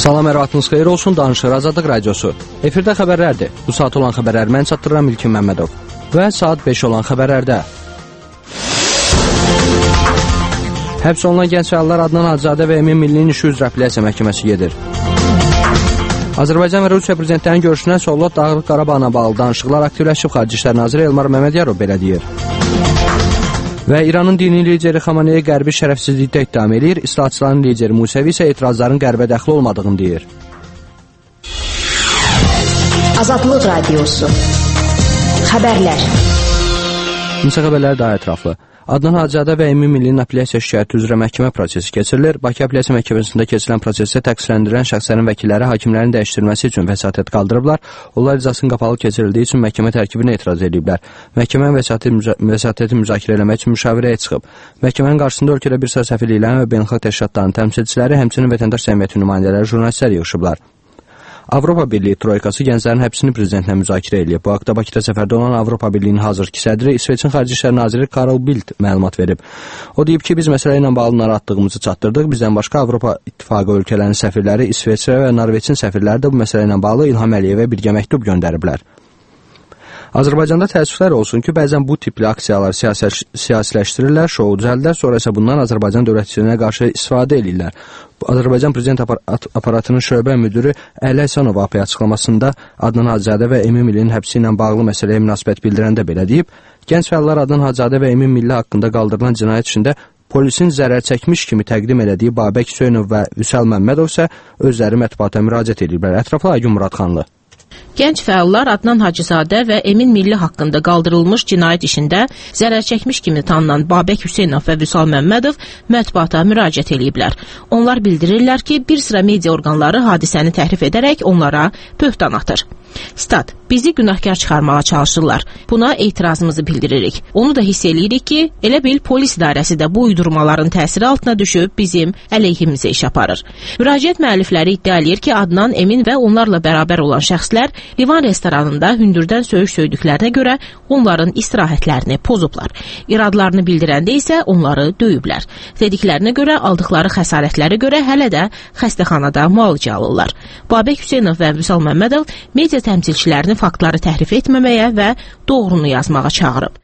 Salam, hər vaxtınız xeyir olsun, danışır Azadlıq Radiosu. Efirdə xəbərlərdir. Bu saat olan xəbərlər mən çatdırıram İlkin Məmmədov. Və saat 5 olan xəbərlərdə. Həbs olunan gənc fəallar Adnan Hacızadə və Emin Millinin işi üzrə apellyasiya məhkəməsi gedir. Azərbaycan və Rusiya prezidentlərinin görüşündən sonra Dağlıq Qarabağla bağlı danışıqlar aktivləşib, Xarici İşlər naziri Elmar Məmmədiyarov belə deyir. Və İranın dini lideri Xamenei Qərbi şərəfsizlikdə ittiham edir, İslahatçıların lideri Musevi isə etirazların Qərbə dəxli olmadığını deyir. Azadlıq Radiosu. Xəbərlər. İnsə xəbərləri daha ətraflı. Adnan Hacızadə və Emin Millinin apellyasiya şikayəti üzrə məhkəmə prosesi keçirilir. Bakı Apellyasiya Məhkəməsində keçirilən prosesdə təqsirləndirilən şəxslərin vəkilləri hakimlərin dəyişdirilməsi üçün vəsatət qaldırıblar. Onlar iclasının qapalı keçirildiyi üçün məhkəmə tərkibinə etiraz ediblər. Məhkəmənin vəsatəti müzakirə eləmək üçün müşavirəyə çıxıb. Məhkəmənin qarşısında ölkədə bir sıra səfirliklərin və beynəlxalq təşkilatların təmsilçiləri, həmçinin vətəndaş cəmiyyəti nümayəndələri, jurnalistlər yığışıblar. Avropa Birliyi Troikası gənclərin həbsini prezidentlə müzakirə edib. Bu haqda Bakıda səfərdə olan Avropa Birliyinin hazırki sədri İsveçin Xarici İşlər naziri Karl Bildt məlumat verib. O deyib ki, biz məsələ ilə bağlı narahatlığımızı çatdırdıq. Bizdən başqa Avropa İttifaqı ölkələrinin səfirləri, İsveçrə və Norveçin səfirləri də bu məsələ ilə bağlı İlham Əliyevə birgə məktub göndəriblər. Azərbaycanda təəssüflər olsun ki, bəzən bu tipli aksiyalar siyasiləşdirirlər, şou düzəldirlər, sonra isə bundan Azərbaycan dövlətçiliyinə qarşı istifadə edirlər. Azərbaycan Prezident aparatının şöbə müdürü Əli Həsənov AP açıqlamasında Adnan Hacızadə və Emin Millinin həbsi ilə bağlı məsələyə münasibət bildirəndə belə deyib, gənc fəallar Adnan Hacızadə və Emin Milli haqqında qaldırılan cinayət içində polisin zərər çəkmiş kimi təqdim elədiyi Babək Hüseynov və Vüsal Məmmədov isə özləri mətbuata müraciət ediblər. Ətraflı Aygün Muradxanlı. Gənc fəallar Adnan Hacızadə və Emin Milli haqqında qaldırılmış cinayət işində zərər çəkmiş kimi tanınan Babək Hüseynov və Vüsal Məmmədov mətbuata müraciət ediblər. Onlar bildirirlər ki, bir sıra media orqanları hadisəni təhrif edərək onlara böhtan atır. Stat, bizi günahkar çıxarmağa çalışırlar. Buna etirazımızı bildiririk. Onu da hiss eləyirik ki, elə bil polis idarəsi də bu uydurmaların təsiri altına düşüb bizim əleyhimizə iş aparır. Müraciət müəllifləri iddia edir ki, Adnan, Emin və onlarla bərabər olan şəxslər Livan restoranında hündürdən söyüş söydüklərinə görə onların istirahətlərini pozublar. İradlarını bildirəndə isə onları döyüblər. Dediklərinə görə aldıqları xəsarətlərə görə hələ də xəstəxanada müalicə alırlar. Babək Hüseynov və Vüsal Məmmədov media təmsilçilərini faktları təhrif etməməyə və doğrunu yazmağa çağırıb.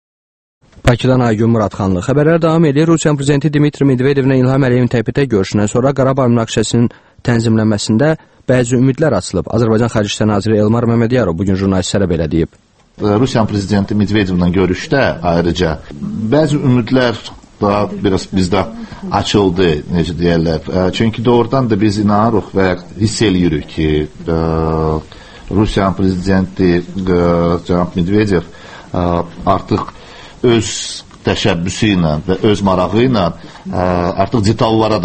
Bakıdan Aygün Muradxanlı. Xəbərlər davam edir. Rusiyanın prezidenti Dmitri Medvedevlə İlham Əliyevin təbitə görüşündən sonra Qarabağ münaqişəsinin tənzimlənməsində bəzi ümidlər açılıb. Azərbaycan Xarici İşlər naziri Elmar Məmmədiyarov bugün jurnalistlərə belə deyib. Rusiyanın prezidenti Medvedevlə görüşdə ayrıca bəzi ümidlər daha biraz bizdə açıldı, necə deyərlər. Çünki doğrudan da biz inanırıq və hiss eləyirik ki, Rusiyanın prezidenti cənab Medvedev artıq öz təşəbbüsü ilə və öz marağı ilə artıq detalları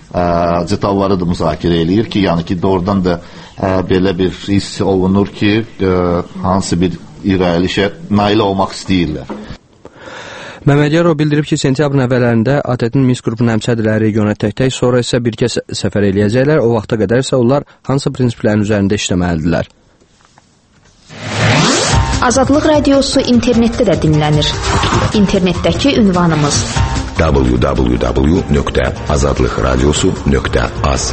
da müzakirə eləyir ki, yəni ki, doğrudan da belə bir hiss olunur ki, hansı bir irəlişə nail olmaq istəyirlər. Məmmədiyarov bildirib ki, sentyabrın əvvəllərində ATƏT-in Minsk qrupunun həmsədrləri regiona tək-tək, sonra isə bir kəs səfər eləyəcəklər, o vaxta qədər isə onlar hansı prinsiplərin üzərində işləməlidirlər. Azadlıq Radiosu internetdə də dinlənir. İnternetdəki ünvanımız www.azadlıqradiosu.az.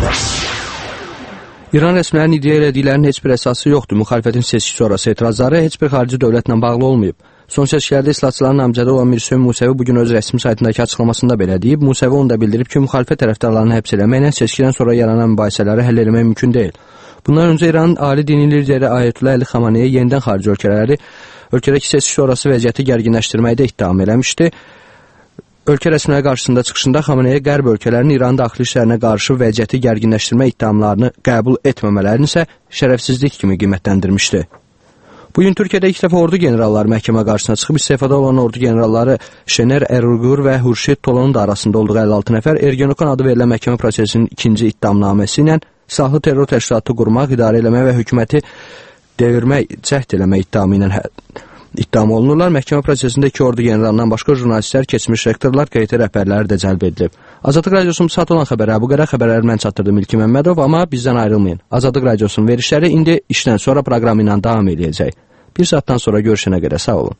İran rəsmilərinin iddia elədiklərinin heç bir əsası yoxdur. Müxalifətin seçki sonrası etirazları heç bir xarici dövlətlə bağlı olmayıb. Son seçkilərdə İslahatçıların namizədi olan Mirsöy Musevi bugün öz rəsmi saytındakı açıqlamasında belə deyib. Musevi onu da bildirib ki, müxalifət tərəfdarlarını həbs eləməklə seçkidən sonra yaranan mübahisələri həll eləmək mümkün deyil. Bundan öncə İranın ali dini lideri Ayətullah Əli Xamenei yenidən xarici ölkədəki seçki sonrası vəziyyəti gərginləşdirməkdə ittiham eləmişdi. Ölkə rəsmiləri qarşısında çıxışında Xamenei Qərb ölkələrinin İranın daxili işlərinə qarşı vəziyyəti gərginləşdirmə ittihamlarını qəbul etməmələrini isə şərəfsizlik kimi qiymətləndirmişdi. Bugün Türkiyədə ilk dəfə ordu generalları məhkəmə qarşısına çıxıb, istifada olan ordu generalları Şener Erurgur və Hurşid Tolanın da arasında olduğu 56 nəfər Ergenekon adı verilən məhkəmə prosesinin ikinci ittihamnaməsi ilə silahlı terror təşkilatı qurmaq, idarə eləmək və hökuməti devirmək, cəhd eləmək ittihamı ilə ittiham olunurlar. Məhkəmə prosesində iki ordu generalından başqa jurnalistlər, keçmiş rektorlar, QT rəhbərləri də cəlb edilib. Azadlıq Radiosunun saat olan xəbərləri bu qədər. Xəbərləri mən çatdırdım İlkin Məmmədov, amma bizdən ayrılmayın. Azadlıq Radiosunun verişləri indi işdən sonra proqramı ilə davam edəcək. Bir saatdan sonra görüşənə qədər sağ olun.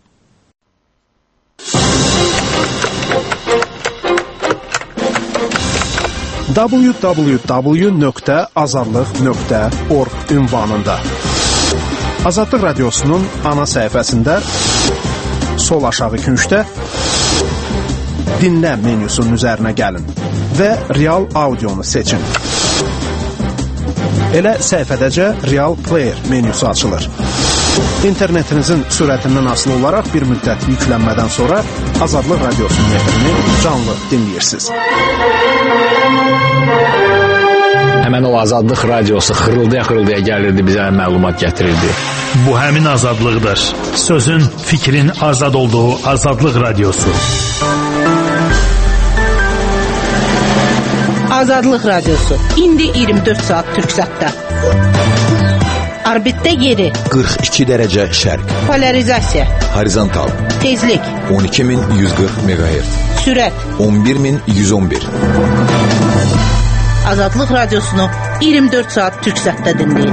www.azadlıq.org ünvanında. Azadlıq Radiosunun ana səhifəsində sol aşağı küncdə dinlə menyusunun üzərinə gəlin və real audionu seçin. Elə səhifədəcə Real Player menyusu açılır. İnternetinizin sürətindən asılı olaraq bir müddət yüklənmədən sonra Azadlıq Radiosunun efrini canlı dinləyirsiniz. Həmən o Azadlıq Radiosu xırıldaya gəlirdi, bizə məlumat gətirirdi. Bu həmin azadlıqdır. Sözün, fikrin azad olduğu Azadlıq Radiosu. Azadlıq Radiosu. İndi 24 saat Türksatda. Orbitdə yeri 42 dərəcə şərq. Polarizasiya. Horizontal. Tezlik 12140 MHz. Sürət 11111. Azadlıq Radiosunu 24 saat Türksatda dinləyin.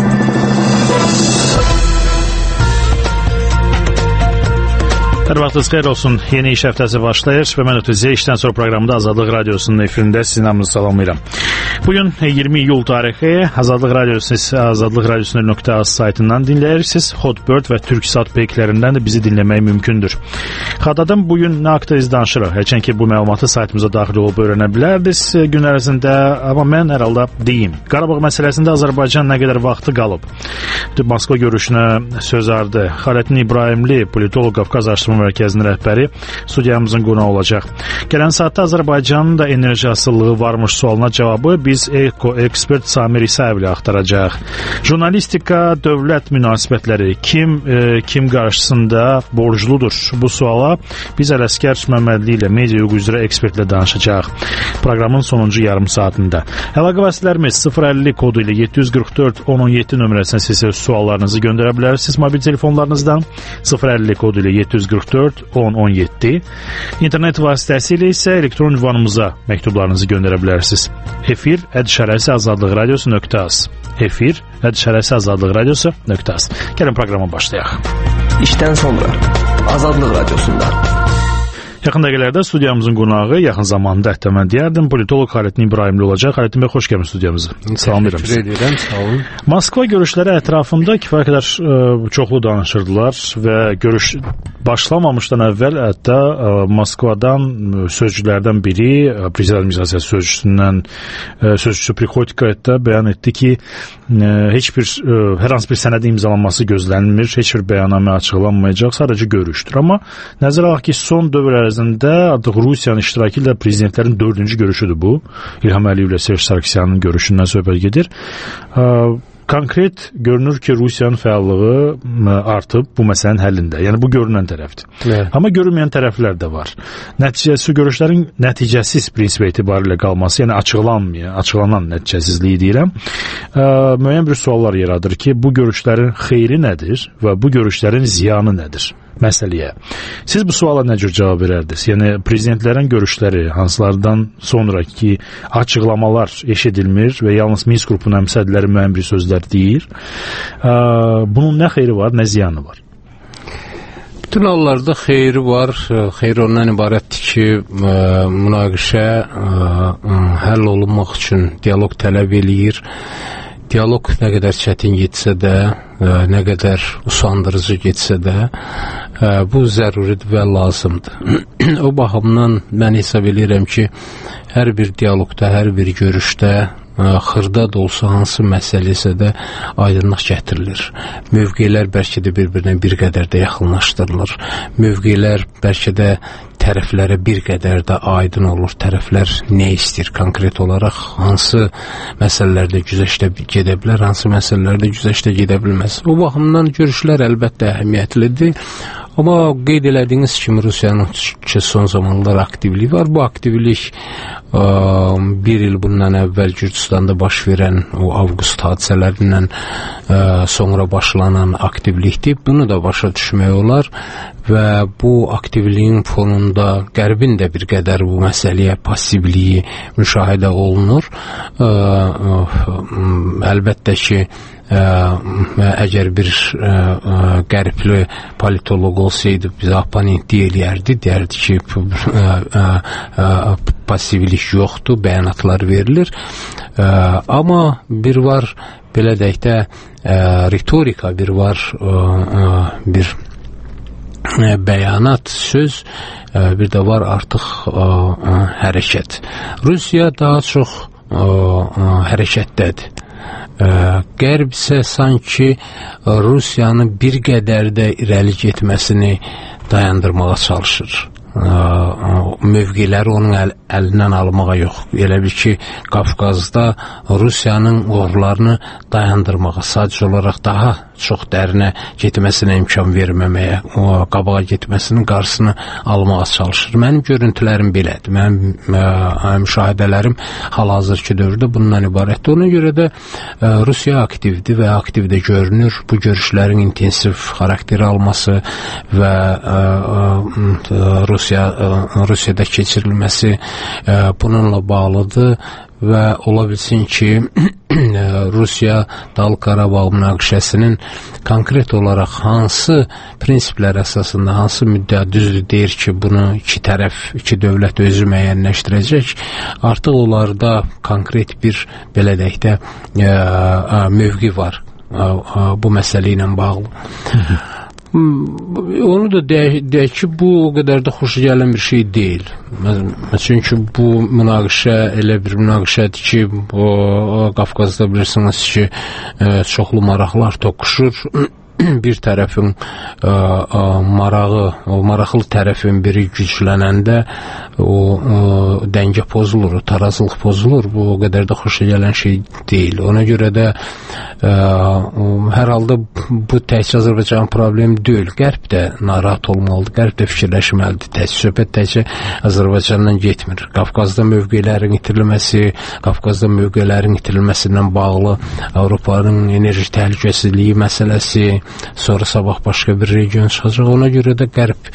Hər vaxtınız xeyir olsun. Yeni iş həftəsi başlayır və mən ötüzə işdən sonra proqramda Azadlıq Radiosunun efirində sizin hamınızı salamlayıram. Bugün 20 iyul tarixi Azadlıq Radiosu.az saytından dinləyirsiniz. Hotbird və Türksat peyklərindən də bizi dinləmək mümkündür. Xatırladım, bugün nə haqda danışırıq? Həçən ki, bu məlumatı saytımıza daxil olub öyrənə bilərdiniz gün ərzində, amma mən hər halda deyim. Qarabağ məsələsində Azərbaycan nə qədər vaxtı qalıb? Moskva görüşünə söz ardı. Xalətin İbrahimli, politolog, Qafqaz Araşdırma Mərkəzinin rəhbəri studiyamızın qonağı olacaq. Gələn saatda Azərbaycanın da enerji asılılığı varmış sualına cavabı biz ekspert Samir İsayev ilə axtaracaq. Jurnalistika, dövlət münasibətləri kim qarşısında borcludur? Bu suala biz Ələsgər Məmmədli ilə media hüququ üzrə ekspertlə danışacaq. Proqramın sonuncu yarım saatında. Əlaqə vasitələrimiz 050 kodu ilə 744 1017 nömrəsinə sizə suallarınızı göndərə bilərsiniz mobil telefonlarınızdan. 050 kodu ilə 744 1017. İnternet vasitəsilə isə elektron ünvanımıza məktublarınızı göndərə bilərsiniz. efir@azadlıqradiosu.az efir@azadlıqradiosu.az. Gəlin proqrama başlayaq. İşdən sonra Azadlıq Radiosunda. Yaxın dəqiqələrdə studiyamızın qonağı, yaxın zamanda hətta mən deyərdim, politolog Xalətin İbrahimli olacaq. Xalətin bəy, xoş gəlmiş studiyamıza. Salamlayıram sizi. Təşəkkür edirəm, sağ olun. Moskva görüşləri ətrafında kifayət qədər çoxlu danışırdılar və görüş başlamamışdan əvvəl hətta Moskvadan sözcülərdən biri, prezident administrasiyası sözcüsü Prikhotko hətta bəyan etdi ki, hər hansı bir sənədin imzalanması gözlənmir, heç bir bəyannamə açıqlanmayacaq, sadəcə görüşdür. Amma nəzərə alaq ki, son dövr ərzində artıq Rusiyanın iştirakı ilə prezidentlərin 4-cü görüşüdür bu. İlham Əliyev ilə Serj Sarkisyanın görüşündən söhbət gedir. Konkret görünür ki, Rusiyanın fəallığı artıb bu məsələnin həllində. Yəni bu görünən tərəfdir. Evet. Amma görünməyən tərəflər də var. Görüşlərin nəticəsiz prinsip etibarilə qalması, yəni açıqlanan nəticəsizliyi deyirəm, müəyyən bir suallar yaradır ki, bu görüşlərin xeyri nədir və bu görüşlərin ziyanı nədir? Məsələyə. Siz bu suala nə cür cavab verərdiniz? Yəni prezidentlərin görüşləri hansılardan sonraki açıqlamalar eşidilmir və yalnız Minsk qrupunun əmsədləri müəyyən bir sözlər deyir. Bunun nə xeyri var, nə ziyanı var? Bütün hallarda xeyri var. Xeyri ondan ibarətdir ki, münaqişə həll olunmaq üçün dialoq tələb eləyir. Dialoq nə qədər çətin getsə də, nə qədər usandırıcı getsə də, bu zəruridir və lazımdır. O baxımdan mən hesab edirəm ki, hər bir dialoqda, hər bir görüşdə xırda da olsa hansı məsələsə də aydınlıq gətirilir. Mövqelər bəlkə də bir-birinə bir qədər də yaxınlaşdırılır. Mövqelər bəlkə də tərəflərə bir qədər də aydın olur. Tərəflər nə istəyir konkret olaraq, hansı məsələlərdə güzəştə gedə bilər, hansı məsələlərdə güzəştə gedə bilməz. O baxımdan görüşlər əlbəttə əhəmiyyətlidir. Amma qeyd elədiyiniz kimi Rusiyanın son zamanlar aktivliyi var. Bu aktivlik bir il bundan əvvəl Gürcüstanda baş verən o avqust hadisələrindən sonra başlanan aktivlikdir. Bunu da başa düşmək olar və bu aktivliyin fonunda Qərbin də bir qədər bu məsələyə passivliyi müşahidə olunur. Əlbəttə ki, əgər bir qərbli politoloq olsaydı bizə oponent deyərdi ki, passivlik yoxdur, bəyanatlar verilir. Amma bir var, belə deyək də, ritorika, bir var, bir bəyanat, söz, bir də var artıq hərəkət. Rusiya daha çox hərəkətdədir. Qərb isə sanki Rusiyanın bir qədər də irəli getməsini dayandırmağa çalışır. Mövqeləri onun əlindən almağa yox. Elə bil ki, Qafqazda Rusiyanın uğurlarını dayandırmağa, sadəcə olaraq daha çox dərinə getməsinə imkan verməməyə, qabağa getməsinin qarşısını almağa çalışır. Mənim görüntülərim belədir. Mənim müşahidələrim hal-hazırki dövrdə bundan ibarətdir. Ona görə də Rusiya aktivdir və aktivdə görünür. Bu görüşlərin intensiv xarakteri alması və Rusiyada keçirilməsi bununla bağlıdır və ola bilsin ki, Rusiya Dağlıq Qarabağ münaqişəsinin konkret olaraq hansı prinsiplər əsasında, hansı müddət düzdür deyir ki, bunu iki tərəf, iki dövlət özü müəyyənləşdirəcək. Artıq onlarda konkret bir, belə deyək də, mövqi var bu məsələ ilə bağlı. Onu da deyək ki, bu o qədər də xoşa gələn bir şey deyil. Çünki bu münaqişə elə bir münaqişədir ki, Qafqazda bilirsiniz ki, çoxlu maraqlar toqquşur. Bir tərəfin marağı, o maraqlı tərəfin biri güclənəndə o dəngə pozulur, o tarazlıq pozulur. Bu o qədər də xoşa gələn şey deyil. Ona görə də hər halda bu təkcə Azərbaycan problemi deyil. Qərb də narahat olmalıdır, Qərb də fikirləşməlidir. Söhbət təkcə Azərbaycandan getmir. Qafqazda mövqelərin itirilməsi, Qafqazda mövqelərin itirilməsindən bağlı Avropanın enerji təhlükəsizliyi məsələsi, sonra sabah başqa bir region çıxacaq. Ona görə də Qərb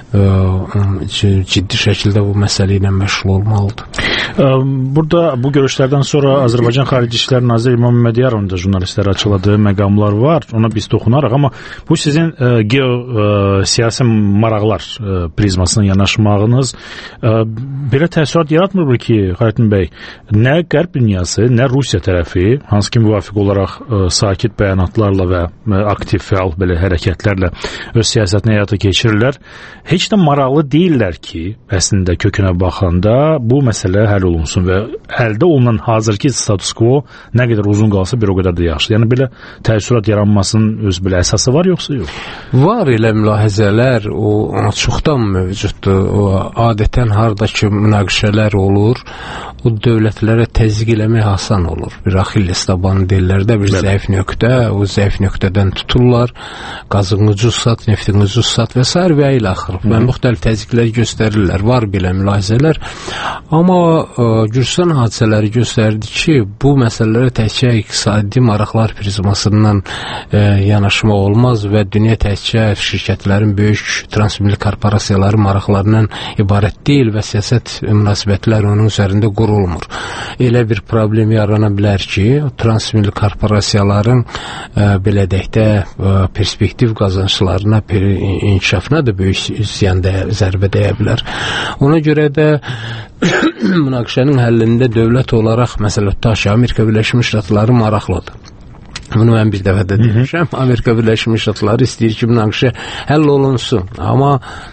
ciddi şəkildə bu məsələ ilə məşğul olmalıdır. Burada bu görüşlərdən sonra Azərbaycan Xarici İşlər Naziri İmam Mehdiyarovun da jurnalistlərə açıkladığı məqamlar var. Ona biz toxunarıq, amma bu sizin geosiyasi maraqlar prizmasına yanaşmağınız belə təəssürat yaratmır ki, Xayrettin bəy, nə Qərb dünyası, nə Rusiya tərəfi, hansı ki müvafiq olaraq sakit bəyanatlarla və aktiv, fəal belə hərəkətlərlə öz siyasətini həyata keçirirlər, heç də maraqlı deyirlər ki, əslində kökünə baxanda bu məsələ həll olunsun və əldə olunan hazırki status quo nə qədər uzun qalsa bir o qədər də yaxşı. Yəni belə təəssürat yaranmasının öz belə əsası var, yoxsa yox? Var elə mülahizələr, o çoxdan mövcuddur. O adətən hardakı münaqişələr olur, o dövlətlərə təzyiq eləmək asan olur. Bir Axilles tabanı deyirlər də, bir zəif nöqtə, o zəif nöqtədən tuturlar, qazını ucuz sat, neftini ucuz sat və s. və ilə axır. Və müxtəlif təzyiqlər göstərirlər, var belə mülahizələr. Amma Gürcistan hadisələri göstərdi ki, bu məsələlərə təkcə iqtisadi maraqlar prizmasından yanaşma olmaz və dünya təkcə şirkətlərin, böyük transmilli korporasiyaların maraqlarından ibarət deyil və siyasət münasibətlər onun üzərində qurulmur. Elə bir problem yarana bilər ki, transmilli korporasiyaların belə deyək də perspektiv qazançlarına, inkişafına da böyük zərbə dəyə bilər. Ona görə də münaqişənin həllində dövlət olaraq, məsələ tutaq ki, Amerika Birləşmiş Ştatları maraqlıdır. Bunu mən bir dəfə də demişəm. Amerika Birləşmiş Ştatları istəyir ki, münaqişə həll olunsun. Amma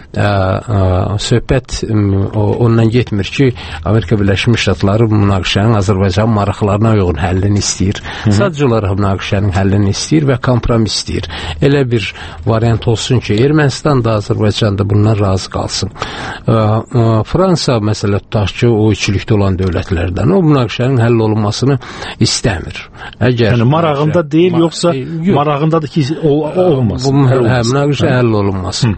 söhbət ondan getmir ki, Amerika Birləşmiş Ştatları münaqişənin Azərbaycan maraqlarına uyğun həllini istəyir. Sadəcə olaraq münaqişənin həllini istəyir və kompromis istəyir. Elə bir variant olsun ki, Ermənistan da, Azərbaycan da bundan razı qalsın. Fransa, məsələ tutaq ki, o üçlükdə olan dövlətlərdən o münaqişənin həll olunmasını istəmir. Yəni marağında deyil, yoxsa marağındadır ki, olmaz. Münaqişə həll olunmasın.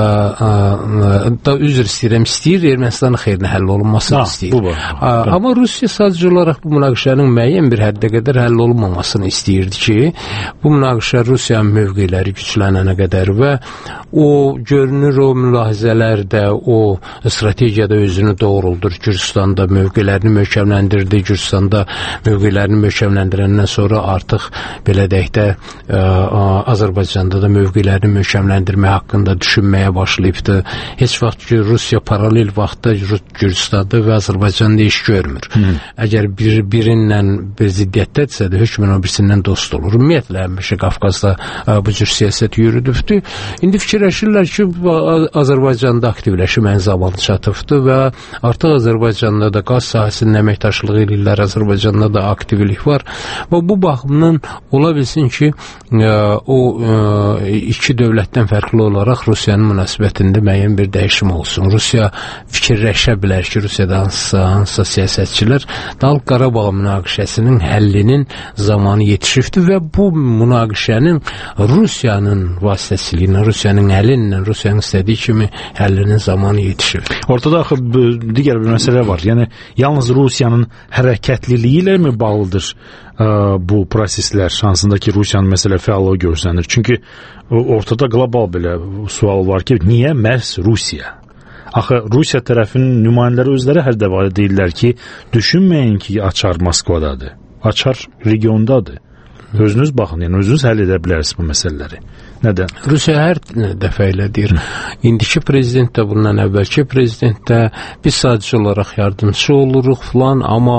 Da üzr istəyirəm, istəyir, Ermənistanın xeyrinə həll olunmasını istəyir. Amma Rusiya sadəcə olaraq bu münaqişənin müəyyən bir həddə qədər həll olunmamasını istəyirdi ki, bu münaqişə Rusiyanın mövqeləri güclənənə qədər və o görünür, o mülahizələrdə, o strategiyada özünü doğruldur. Gürcistanda mövqelərini möhkəmləndirdi. Gürcistanda mövqelərini möhkəmləndirəndən sonra artıq belə deyək də Azərbaycanda da mövqelərini möhkəmləndirmək haqqında düşünməyə başlayıbdı. Heç vaxt ki, Rusiya paralel vaxtda Gürcüstanda və Azərbaycanda iş görmür. Əgər birinlə bir ziddiyyətdədirsə də hökmən o birisindən dost olur. Ümumiyyətlə, həmişə Qafqazda bu cür siyasət yürüdübdü. İndi fikirləşirlər ki, Azərbaycanda aktivləşmə zamanı çatıbdı və artıq Azərbaycanda da qaz sahəsində əməkdaşlıq edirlər, Azərbaycanda da aktivlik var və bu baxımdan ola bilsin ki, o iki dövlətdən fərqli olaraq Rusiyanın münasibətində müəyyən bir dəyişim olsun. Rusiya fikirləşə bilər ki, Rusiyada hansısa siyasətçilər Dağlıq Qarabağ münaqişəsinin həllinin zamanı yetişibdir və bu münaqişənin Rusiyanın vasitəsilə, Rusiyanın əli ilə, Rusiyanın istədiyi kimi həllinin zamanı yetişib. Ortada axı digər bir məsələ var. Yəni, yalnız Rusiyanın hərəkətliliyi ilə mi bağlıdır bu proseslər, hansında ki, Rusiyanın məsələ fəallığı görsənir? Çünki ortada qlobal belə sual var ki, niyə məhz Rusiya? Axı, Rusiya tərəfinin nümayəndələri özləri hər dəfə deyirlər ki, düşünməyin ki, açar Moskvadadır, açar regiondadır. Özünüz baxın, yəni özünüz həll edə bilərsiniz bu məsələləri. Nədən? Rusiya hər dəfə elə deyir. İndiki prezident də, bundan əvvəlki prezident də biz sadəcə olaraq yardımcı oluruq filan, amma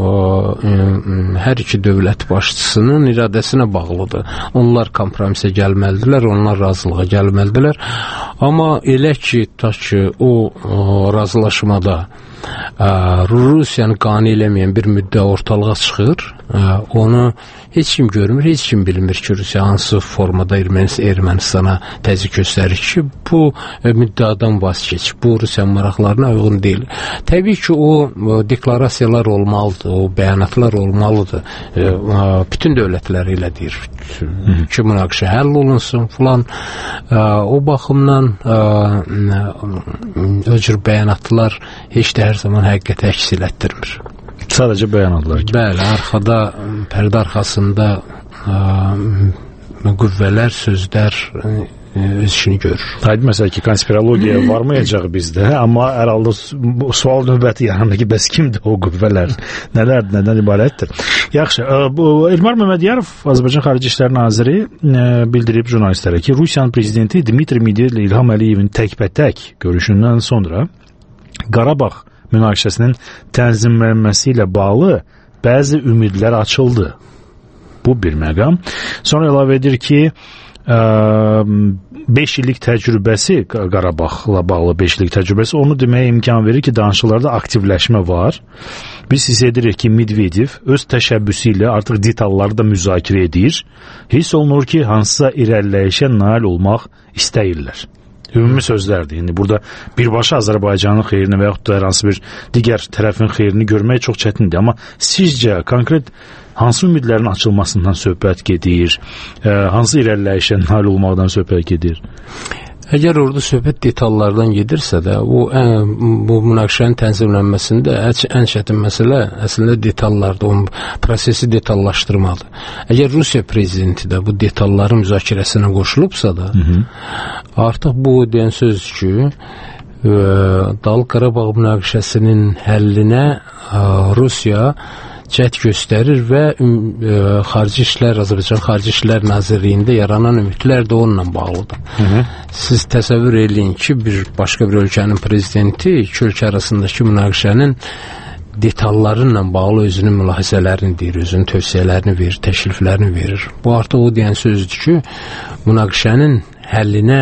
hər iki dövlət başçısının iradəsinə bağlıdır. Onlar kompromisə gəlməlidirlər, onlar razılığa gəlməlidirlər. Amma elə ki, ta ki o razılaşmada Rusiyanı qane eləməyən bir müddət ortalığa çıxır, onu heç kim görmür, heç kim bilmir ki, Rusiya hansı formada Ermənistana təzyiq göstərir ki, bu müddəadan vaz keçib, bu Rusiyanın maraqlarına uyğun deyil. Təbii ki, o deklarasiyalar olmalıdır, o bəyanatlar olmalıdır. Bütün dövlətlər elə deyir ki, münaqişə həll olunsun filan. O baxımdan o cür bəyanatlar heç də hər zaman həqiqəti əks elətdirmir. Sadəcə bəyanatlar ki. Bəli, arxada, pərdə arxasında qüvvələr, sözlər öz işini görür. Aydın məsələ ki, konspirologiya varmayacaq bizdə, amma hər halda sual növbəti yanında ki, bəs kimdir o qüvvələr? Nədən ibarətdir? Yaxşı, Elmar Məmmədiyarov, Azərbaycan Xarici İşlər Naziri bildirib jurnalistlərə ki, Rusiyanın prezidenti Dmitri Medvedev ilə İlham Əliyevin təkbətək görüşündən sonra Qarabağ münaqişəsinin tənzimlənməsi ilə bağlı bəzi ümidlər açıldı. Bu bir məqam. Sonra əlavə edir ki, 5 illik təcrübəsi, Qarabağla bağlı 5 illik təcrübəsi onu deməyə imkan verir ki, danışıqlarda aktivləşmə var. Biz hiss edirik ki, Medvedev öz təşəbbüsü ilə artıq detalları da müzakirə edir. Hiss olunur ki, hansısa irəliləyişə nail olmaq istəyirlər. Ümumi sözlərdir. Yəni, burada birbaşa Azərbaycanın xeyrini və yaxud da hər hansı bir digər tərəfin xeyrini görmək çox çətindir. Amma sizcə, konkret hansı ümidlərin açılmasından söhbət gedir? Hansı irəliləyişə nail olmaqdan söhbət gedir? Əgər orada söhbət detallardan gedirsə də, bu münaqişənin tənzimlənməsində ən çətin məsələ əslində detallardır, o prosesi detallaşdırmalıdır. Əgər Rusiya prezidenti də bu detalların müzakirəsinə qoşulubsa da, artıq bu deyən söz ki, Dağlıq Qarabağ münaqişəsinin həllinə Rusiya cəhd göstərir və Azərbaycan Xarici İşlər Nazirliyində yaranan ümidlər də onunla bağlıdır. Siz təsəvvür edin ki, başqa bir ölkənin prezidenti iki ölkə arasındakı münaqişənin detallarıyla bağlı özünün mülahizələrini deyir, özünün tövsiyələrini verir, təkliflərini verir. Bu artıq o deyən sözdür ki, münaqişənin həllinə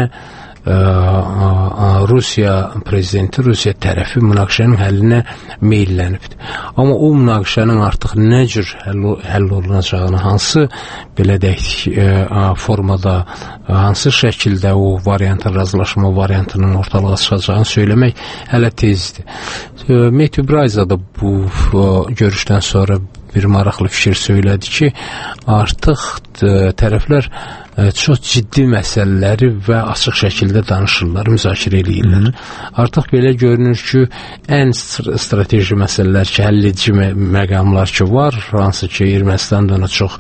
Rusiya prezidenti, Rusiya tərəfi münaqişənin həllinə meyllənibdir. Amma o münaqişənin artıq nə cür həll olunacağını, hansı belə deyək formada, hansı şəkildə o variantın, razılaşma variantının ortalığa çıxacağını söyləmək hələ tezdir. Matthew Bryza da bu görüşdən sonra bir maraqlı fikir söylədi ki, artıq tərəflər çox ciddi məsələləri və açıq şəkildə danışırlar, müzakirə edirlər. Artıq belə görünür ki, ən strateji məsələlər ki, həlledici məqamlar ki var, hansı ki, Ermənistan da ona çox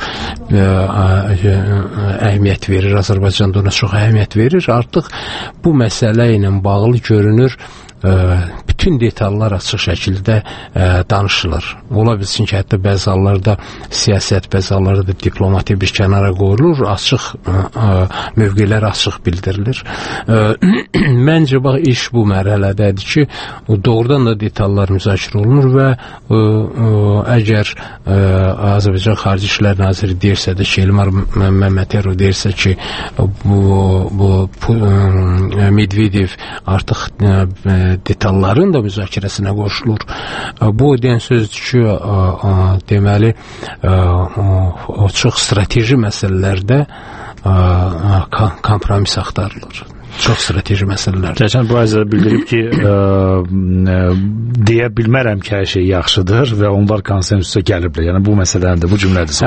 əhəmiyyət verir, Azərbaycan da ona çox əhəmiyyət verir. Artıq bu məsələ ilə bağlı görünür, bütün bütün detallar açıq şəkildə danışılır. Ola bilsin ki, hətta bəzi hallarda siyasət, bəzi hallarda diplomatiya bir kənara qoyulur, açıq mövqelər açıq bildirilir. Məncə, bax, iş bu mərhələdədir ki, doğrudan da detallar müzakirə olunur və əgər Azərbaycan Xarici İşlər Naziri deyirsə də ki, Elmar Məmmədov deyirsə ki, bu Medvedev artıq detalların da müzakirəsinə qoşulur. Bu deyən sözdür ki, deməli, çox strateji məsələlərdə kompromis axtarılır. Çox strateji məsələlər. Keçən bu əzələ bildirib ki, deyə bilmərəm ki, hər şey yaxşıdır və onlar konsensusa gəliblər. Yəni, bu məsələlərdə, bu cümlədir.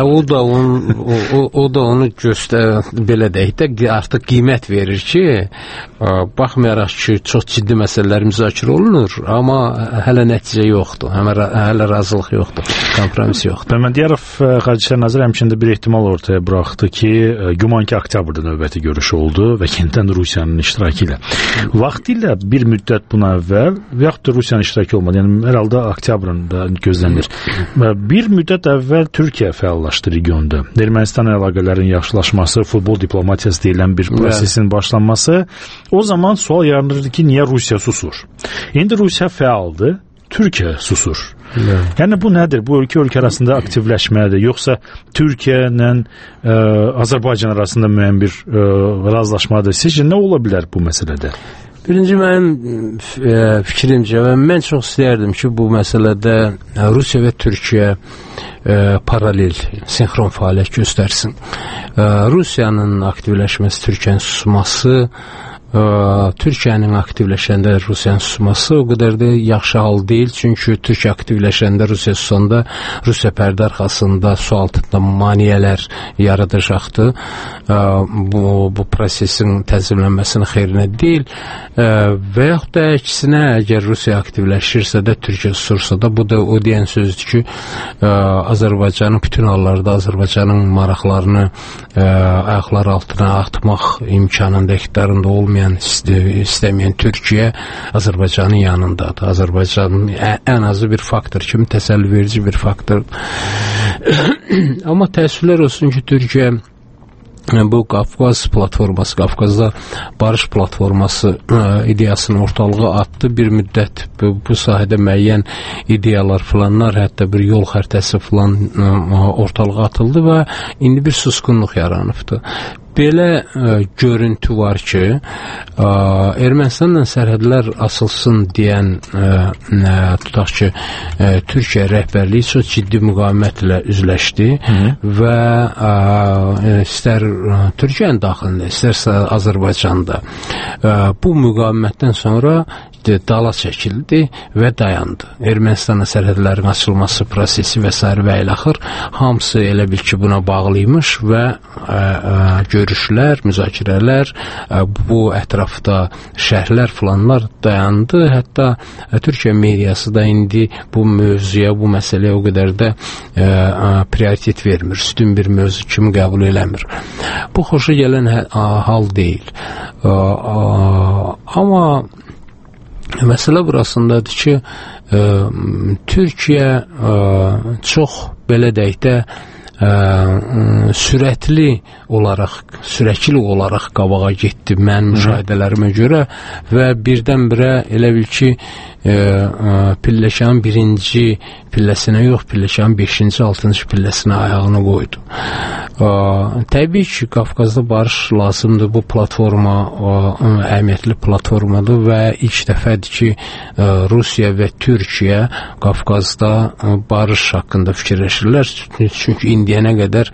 O da onu belə deyək də, artıq qiymət verir ki, baxmayaraq ki, çox ciddi məsələlər müzakirə olunur, amma hələ nəticə yoxdur, hələ razılıq yoxdur, kompromis yoxdur. Məmmədiyarov Xarici İşlər Naziri həmçində bir ehtimal ortaya buraxdı ki, güman ki, oktyabrda növbəti görüş oldu və kənddən Rusiyanın iştirakı ilə. Vaxtilə bir müddət buna əvvəl və yaxud da Rusiyanın iştirakı olmadı. Yəni, hər halda oktyabrında gözlənilir. Bir müddət əvvəl Türkiyə fəallaşdı regionda. Ermənistan əlaqələrin yaxşılaşması, futbol diplomatiyası deyilən bir prosesin başlanması. O zaman sual yaranırdı ki, niyə Rusiya susur? İndi Rusiya fəaldır, Türkiyə susur. Yəni, bu nədir? Bu ölkə arasında aktivləşmədir. Yoxsa Türkiyə ilə Azərbaycan arasında müəyyən bir razılaşmadır. Sizcə nə ola bilər bu məsələdə? Birinci, mənim fikrimcə, mən çox istəyərdim ki, bu məsələdə Rusiya və Türkiyə paralel, sinxron fəaliyyət göstərsin. Rusiyanın aktivləşməsi, Türkiyənin susması, Türkiyənin aktivləşəndə Rusiyanın susması o qədər də yaxşı hal deyil. Çünki Türkiyə aktivləşəndə, Rusiya susanda, Rusiya pərdə arxasında su altında maneələr yaradacaqdır. Bu prosesin tənzimlənməsinin xeyrinə deyil. Və yaxud da əksinə, əgər Rusiya aktivləşirsə də, Türkiyə susursa da, bu da o deyən sözdür ki, Azərbaycanın bütün hallarda Azərbaycanın maraqlarını ayaqlar altına atmaq imkanında, iqtidarında olmayan, istəməyən Türkiyə Azərbaycanın yanındadır. Azərbaycanın ən azı bir faktor kimi təsəlli verici bir faktordur. Amma təəssüflər olsun ki, Türkiyə bu Qafqaz platforması, Qafqazda barış platforması ideyasını ortalığa atdı. Bir müddət bu sahədə müəyyən ideyalar filanlar, hətta bir yol xəritəsi filan ortalığa atıldı və indi bir susqunluq yaranıbdı. Belə görüntü var ki, Ermənistanla sərhədlər asılsın deyən, tutaq ki, Türkiyə rəhbərliyi çox ciddi müqavimətlə üzləşdi və istər Türkiyənin daxilində, istərsə Azərbaycanda bu müqavimətdən sonra dala çəkildi və dayandı. Ermənistanla sərhədlərin açılması prosesi və s. və ilaxır hamısı elə bil ki, buna bağlıymış və görüşlər, müzakirələr, bu ətrafda şərhlər filanlar dayandı. Hətta Türkiyə mediası da indi bu mövzuya, bu məsələyə o qədər də prioritet vermir, üstün bir mövzu kimi qəbul eləmir. Bu xoşa gələn hal deyil. Amma məsələ burasındadır ki, Türkiyə çox, belə deyək də, sürəkli olaraq qabağa getdi mənim müşahidələrimə görə və birdən-birə elə bil ki, pilləkənin birinci pilləsinə yox, pilləkənin 5-ci, 6-cı pilləsinə ayağını qoydu. Təbii ki, Qafqazda barış lazımdır. Bu platforma əhəmiyyətli platformadır və ilk dəfədir ki, Rusiya və Türkiyə Qafqazda barış haqqında fikirləşirlər. Çünki indiyənə qədər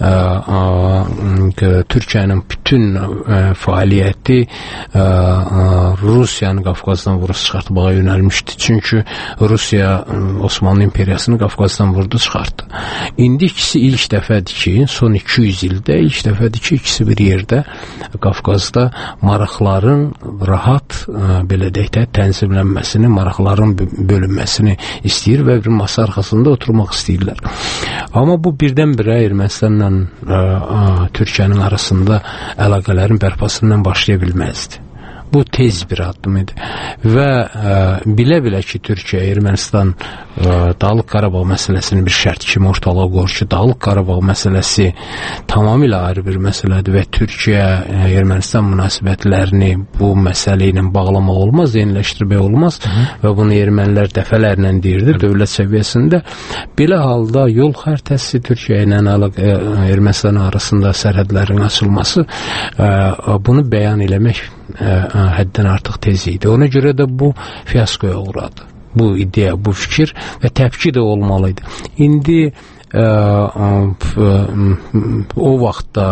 Türkiyənin bütün fəaliyyəti Rusiyanı Qafqazdan vurub çıxartmağa yönəlmişdi. Çünki Rusiya Osmanlı İmperiyasını Qafqazdan vurdu, çıxartdı. İndi ikisi ilk dəfədir ki, son 200 ildə ilk dəfədir ki, ikisi bir yerdə Qafqazda maraqların rahat, belə deyək də, tənzimlənməsini, maraqların bölünməsini istəyir və bir masa arxasında oturmaq istəyirlər. Amma bu birdən-birə Ermənistanla Türkiyənin arasında əlaqələrin bərpasından başlaya bilməzdi. Bu tez bir addım idi və bilə-bilə ki, Türkiyə, Ermənistan Dağlıq Qarabağ məsələsini bir şərt kimi ortalığa qoyur ki, Dağlıq Qarabağ məsələsi tamamilə ayrı bir məsələdir və Türkiyə, Ermənistan münasibətlərini bu məsələ ilə bağlamaq olmaz, yeniləşdirmək olmaz və bunu ermənilər dəfələrlə deyirdi dövlət səviyyəsində. Belə halda yol xəritəsi Türkiyə ilə Ermənistan arasında sərhədlərin açılması bunu bəyan eləmək həddən artıq tez idi. Ona görə də bu fiyaskoya uğradı. Bu ideya, bu fikir və təpki də olmalıydı. İndi o vaxtda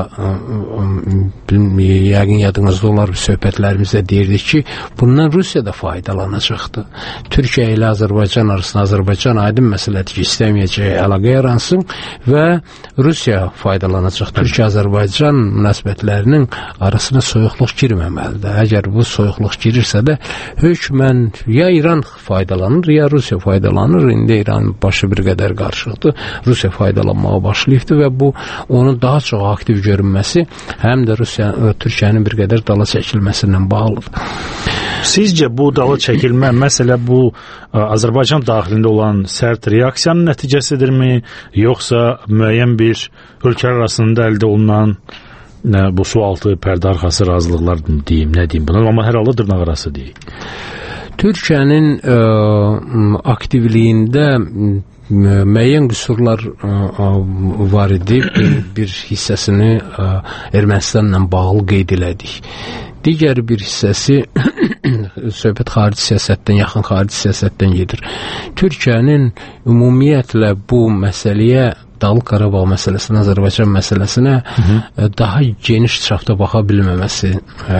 yəqin yadınızda olar söhbətlərimizdə deyirdik ki, bundan Rusiya da faydalanacaqdı. Türkiyə ilə Azərbaycan arasında Azərbaycan aydın məsələdir ki, istəməyəcək əlaqə yaransın və Rusiya faydalanacaq. Türkiyə-Azərbaycan münasibətlərinin arasına soyuqluq girməməlidir. Əgər bu soyuqluq girirsə də hökmən ya İran faydalanır, ya Rusiya faydalanır. İndi İran başı bir qədər qarışıqdır. Rusiya faydalanmağa başlayıbdır və bu onun daha çox aktiv görünməsi həm də Türkiyənin bir qədər dala çəkilməsindən bağlıdır. Sizcə bu dala çəkilmə məsələ bu Azərbaycan daxilində olan sərt reaksiyanın nəticəsidirmi, yoxsa müəyyən bir ölkələr arasında əldə olunan bu sualtı pərdə arxası razılıqlar deyim, nə deyim buna, amma hər halda dırnaq arası deyik. Türkiyənin aktivliyində müəyyən qüsurlar var idi. Bir hissəsini Ermənistanla bağlı qeyd elədik. Digər bir hissəsi söhbət xarici siyasətdən, yaxın xarici siyasətdən gedir. Türkiyənin ümumiyyətlə bu məsələyə, Dağlıq Qarabağ məsələsinə, Azərbaycan məsələsinə daha geniş çapda baxa bilməməsi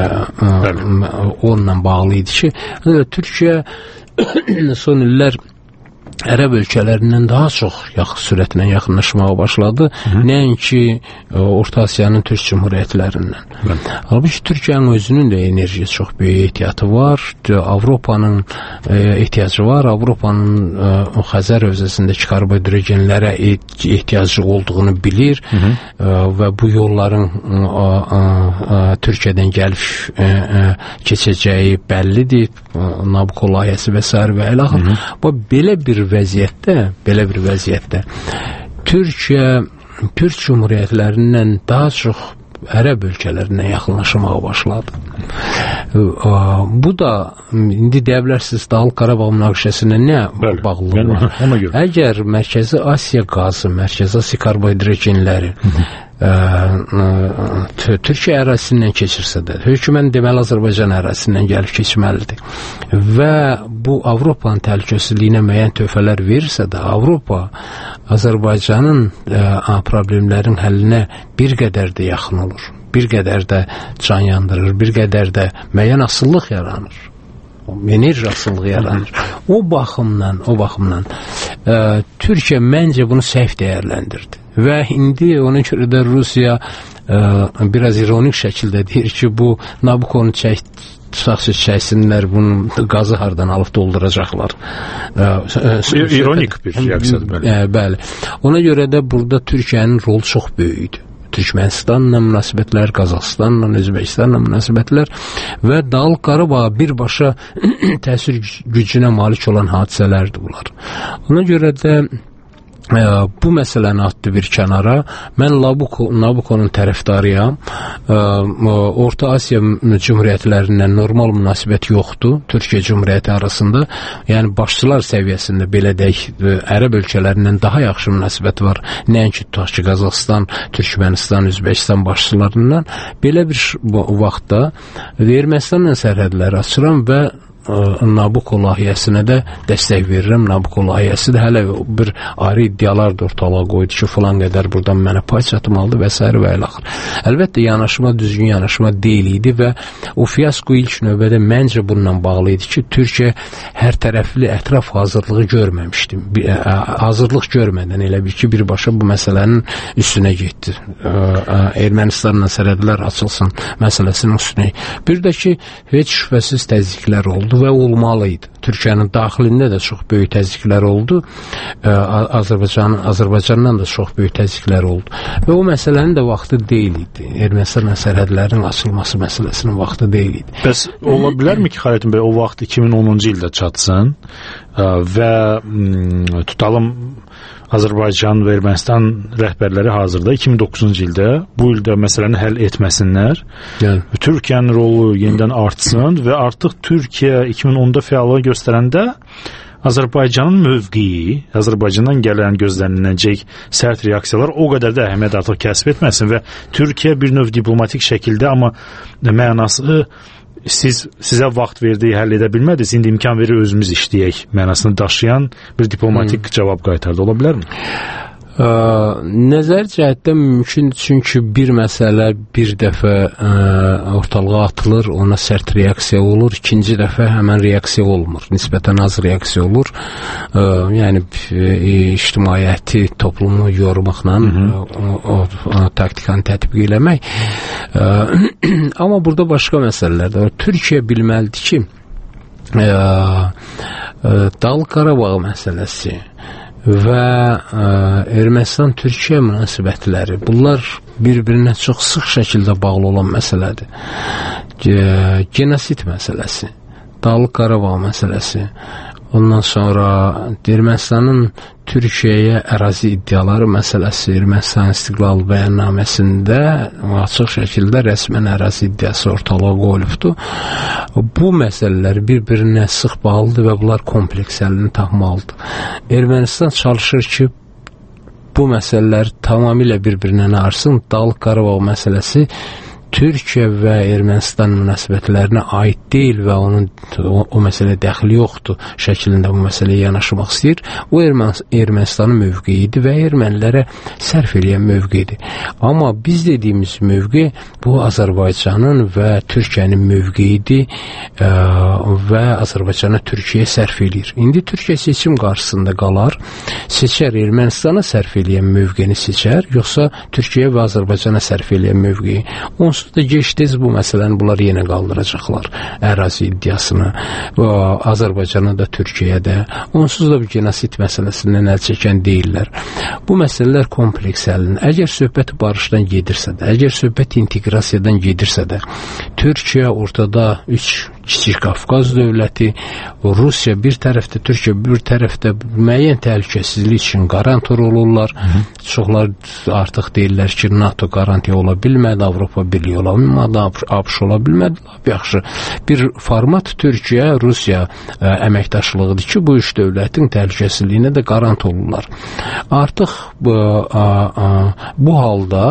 onunla bağlı idi ki, Türkiyə son illər Ərəb ölkələrindən daha çox sürətlə yaxınlaşmağa başladı. Nəinki Orta Asiyanın türk cümhuriyyətlərindən. Halbuki Türkiyənin özünün də enerjiyə çox böyük ehtiyatı var. Avropanın ehtiyacı var. Avropanın Xəzər hövzəsindəki karbohidrogenlərə ehtiyacı olduğunu bilir və bu yolların Türkiyədən gəlib keçəcəyi bəllidir. Nabucco layihəsi və s. və ilaxır. Bu belə bir vəziyyətdə Türkiyə türk cümhuriyyətlərindən daha çox Ərəb ölkələrindən yaxınlaşmağa başladı. Bu da indi deyə bilərsiniz Dağlıq Qarabağ münaqişəsinə nə bağlılığı var? Əgər Mərkəzi Asiya qazı, Mərkəzi Asiya karbohidrogenləri Türkiyə ərazisindən keçirsə də, hökmən deməli Azərbaycan ərazisindən gəlib keçməlidir. Və bu Avropanın təhlükəsizliyinə müəyyən töhfələr verirsə də, Avropa Azərbaycanın problemlərin həllinə bir qədər də yaxın olur. Bir qədər də can yandırır, bir qədər də müəyyən asıllıq yaranır. Enerji asıllığı yaranır. O baxımdan Türkiyə məncə bunu səhv dəyərləndirdi. Və indi ona görə də Rusiya biraz ironik şəkildə deyir ki, bu Nabucco'nu çəksinlər, bunun qazı hardan alıb dolduracaqlar. İronik bir reaksiyadır. Bəli. Ona görə də burada Türkiyənin rolu çox böyükdür. Türkmenistanla münasibətlər, Qazaxıstanla, Özbəkistanla münasibətlər və Dağlıq Qarabağ birbaşa təsir gücünə malik olan hadisələrdir bunlar. Ona görə də bu məsələni atdı bir kənara. Mən Nabucco'nun tərəfdarıyam. Orta Asiya cümhuriyyətlərindən normal münasibət yoxdur Türkiyə Cümhuriyyəti arasında. Yəni başçılar səviyyəsində belə deyək, Ərəb ölkələrindən daha yaxşı münasibət var. Nəinki tutaq ki, Qazaxıstan, Türkmenistan, Özbəkistan başçılarından. Belə bir vaxtda Ermənistanla sərhədləri açıram və Nabucco layihəsinə də dəstək verirəm. Nabucco layihəsi də hələ bir ayrı iddialar da ortalığa qoydu ki, filan qədər buradan mənə pay çatmalıdır və s. və ilaxır. Əlbəttə, yanaşma düzgün yanaşma deyil idi və o fiyasko ilk növbədə məncə bununla bağlı idi ki, Türkiyə hər tərəfli ətraf hazırlığı görməmişdi. Hazırlıq görmədən elə bir ki, birbaşa bu məsələnin üstünə getdi. Ermənistanla sərhədlər açılsın məsələsinin üstünə. Bir də ki, heç şübhəsiz təzyiqlər oldu. oldu və olmalı idi. Türkiyənin daxilində də çox böyük təzyiqlər oldu. Azərbaycandan da çox böyük təzyiqlər oldu. Və o məsələnin də vaxtı deyil idi. Ermənistan sərhədlərinin açılması məsələsinin vaxtı deyil idi. Bəs ola bilərmi ki, Xalətin bəy, o vaxt 2010-cu ildə çatsın və tutalım Azərbaycan və Ermənistan rəhbərləri hazırda 2009-cu ildə bu ildə məsələni həll etməsinlər. Yəni Türkiyənin rolu yenidən artsın və artıq Türkiyə 2010-da fəallıq göstərəndə Azərbaycanın mövqeyi, Azərbaycandan gələn gözləniləcək sərt reaksiyalar o qədər də əhəmiyyət artıq kəsb etməsin və Türkiyə bir növ diplomatik şəkildə, amma mənası sizə vaxt verdiyi həll edə bilmədiniz, indi imkan verir özümüz işləyək mənasını daşıyan bir diplomatik cavab qaytardı. Ola bilərmi? Nəzər cəhətdən mümkündür, çünki bir məsələ bir dəfə ortalığa atılır, ona sərt reaksiya olur, ikinci dəfə həmən reaksiya olmur, nisbətən az reaksiya olur. Yəni ictimaiyyəti, toplumu yormaqla o taktikanı tətbiq eləmək. Amma burada başqa məsələlər də var. Türkiyə bilməlidir ki, Dağlıq Qarabağ məsələsi və Ermənistan-Türkiyə münasibətləri, bunlar bir-birinə çox sıx şəkildə bağlı olan məsələdir. Genosid məsələsi, Dağlıq Qarabağ məsələsi, ondan sonra Ermənistanın Türkiyəyə ərazi iddiaları məsələsi, Ermənistan İstiqlal bəyannaməsində açıq şəkildə rəsmən ərazi iddiası ortalığa qoyulubdur. Bu məsələlər bir-birinə sıx bağlıdır və bunlar kompleks həllini tapmalıdır. Ermənistan çalışır ki, bu məsələlər tamamilə bir-birinə arsın. Dağlıq Qarabağ məsələsi Türkiyə və Ermənistan münasibətlərinə aid deyil və onun o məsələ dəxli yoxdur şəklində bu məsələyə yanaşmaq istəyir. O Ermənistanın mövqeyidir və ermənilərə sərf eləyən mövqeyidir. Amma biz dediyimiz mövqe bu Azərbaycanın və Türkiyənin mövqeyidir və Azərbaycana Türkiyə sərf eləyir. İndi Türkiyə seçim qarşısında qalar, seçər Ermənistana sərf eləyən mövqeni seçər, yoxsa Türkiyə və Azərbaycana sərf eləyən mövqeyi. Onsuz da gec-tez bu məsələni bunlar yenə qaldıracaqlar. Ərazi iddiasını Azərbaycana da, Türkiyəyə də. Onsuz da bu genosid məsələsindən əl çəkən deyirlər. Bu məsələlər kompleks həllin. Əgər söhbət barışdan gedirsə də, əgər söhbət inteqrasiyadan gedirsə də, Türkiyə ortada 3 Kiçik Qafqaz dövləti, Rusiya bir tərəfdə, Türkiyə bir tərəfdə müəyyən təhlükəsizlik üçün qarantor olurlar. Çoxlar artıq deyirlər ki, NATO qarantiya ola bilmədi, Avropa Birliyi ola bilmədi, ABŞ ola bilmədi. Yaxşı, bir format Türkiyə, Rusiya əməkdaşlığıdır ki, bu üç dövlətin təhlükəsizliyinə də qarant olurlar. Artıq bu halda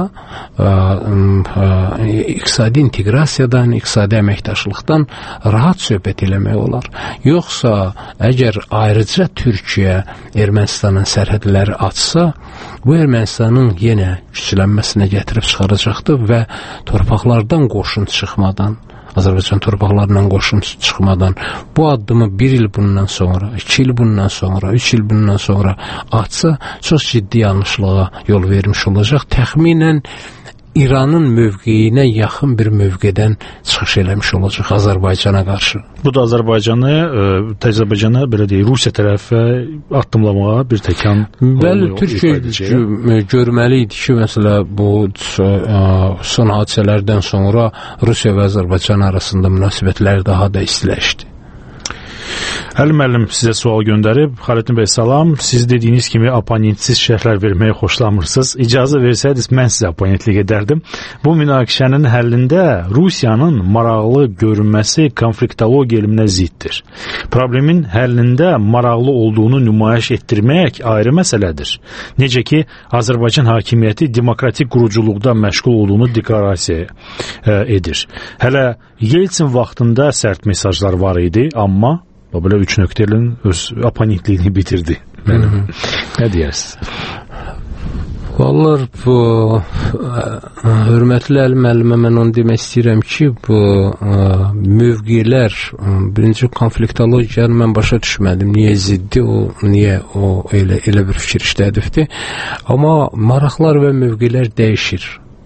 iqtisadi inteqrasiyadan, iqtisadi əməkdaşlıqdan rahat söhbət eləmək olar. Yoxsa əgər ayrıca Türkiyə Ermənistanın sərhədləri açsa, bu Ermənistanın yenə güclənməsinə gətirib çıxaracaqdır və torpaqlardan qoşun çıxmadan, Azərbaycan torpaqlarından qoşun çıxmadan bu addımı 1 il bundan sonra, 2 il bundan sonra, 3 il bundan sonra atsa, çox ciddi yanlışlığa yol vermiş olacaq. Təxminən İranın mövqeyinə yaxın bir mövqedən çıxış eləmiş olacaq Azərbaycana qarşı. Bu da Azərbaycanı belə deyək, Rusiya tərəfə addımlamağa bir təkan. Bəli, Türkiyə görməli idi ki, məsələ bu son hadisələrdən sonra Rusiya və Azərbaycan arasında münasibətlər daha da istiləşdi. Əli müəllim sizə sual göndərib. Xalətin bəy, salam. Siz dediyiniz kimi oponentsiz şərhlər verməyə xoşlamırsınız. İcazə versəydiniz, mən sizə oponentlik edərdim. Bu münaqişənin həllində Rusiyanın maraqlı görünməsi konfliktologiya elminə ziddir. Problemin həllində maraqlı olduğunu nümayiş etdirmək ayrı məsələdir. Necə ki, Azərbaycan hakimiyyəti demokratik quruculuqda məşğul olduğunu deklarasiya edir. Hələ Yeltsin vaxtında sərt mesajlar var idi, amma belə 3 nöqtəlin öz oponentliyini bitirdi. Nə deyirsiniz? Vallahi bu hörmətli Əli müəllimə mən onu demək istəyirəm ki, bu mövqelər, birinci konfliktologiyanı mən başa düşmədim. Niyə ziddi o, niyə o elə bir fikir işlədibdi. Amma maraqlar və mövqelər dəyişir.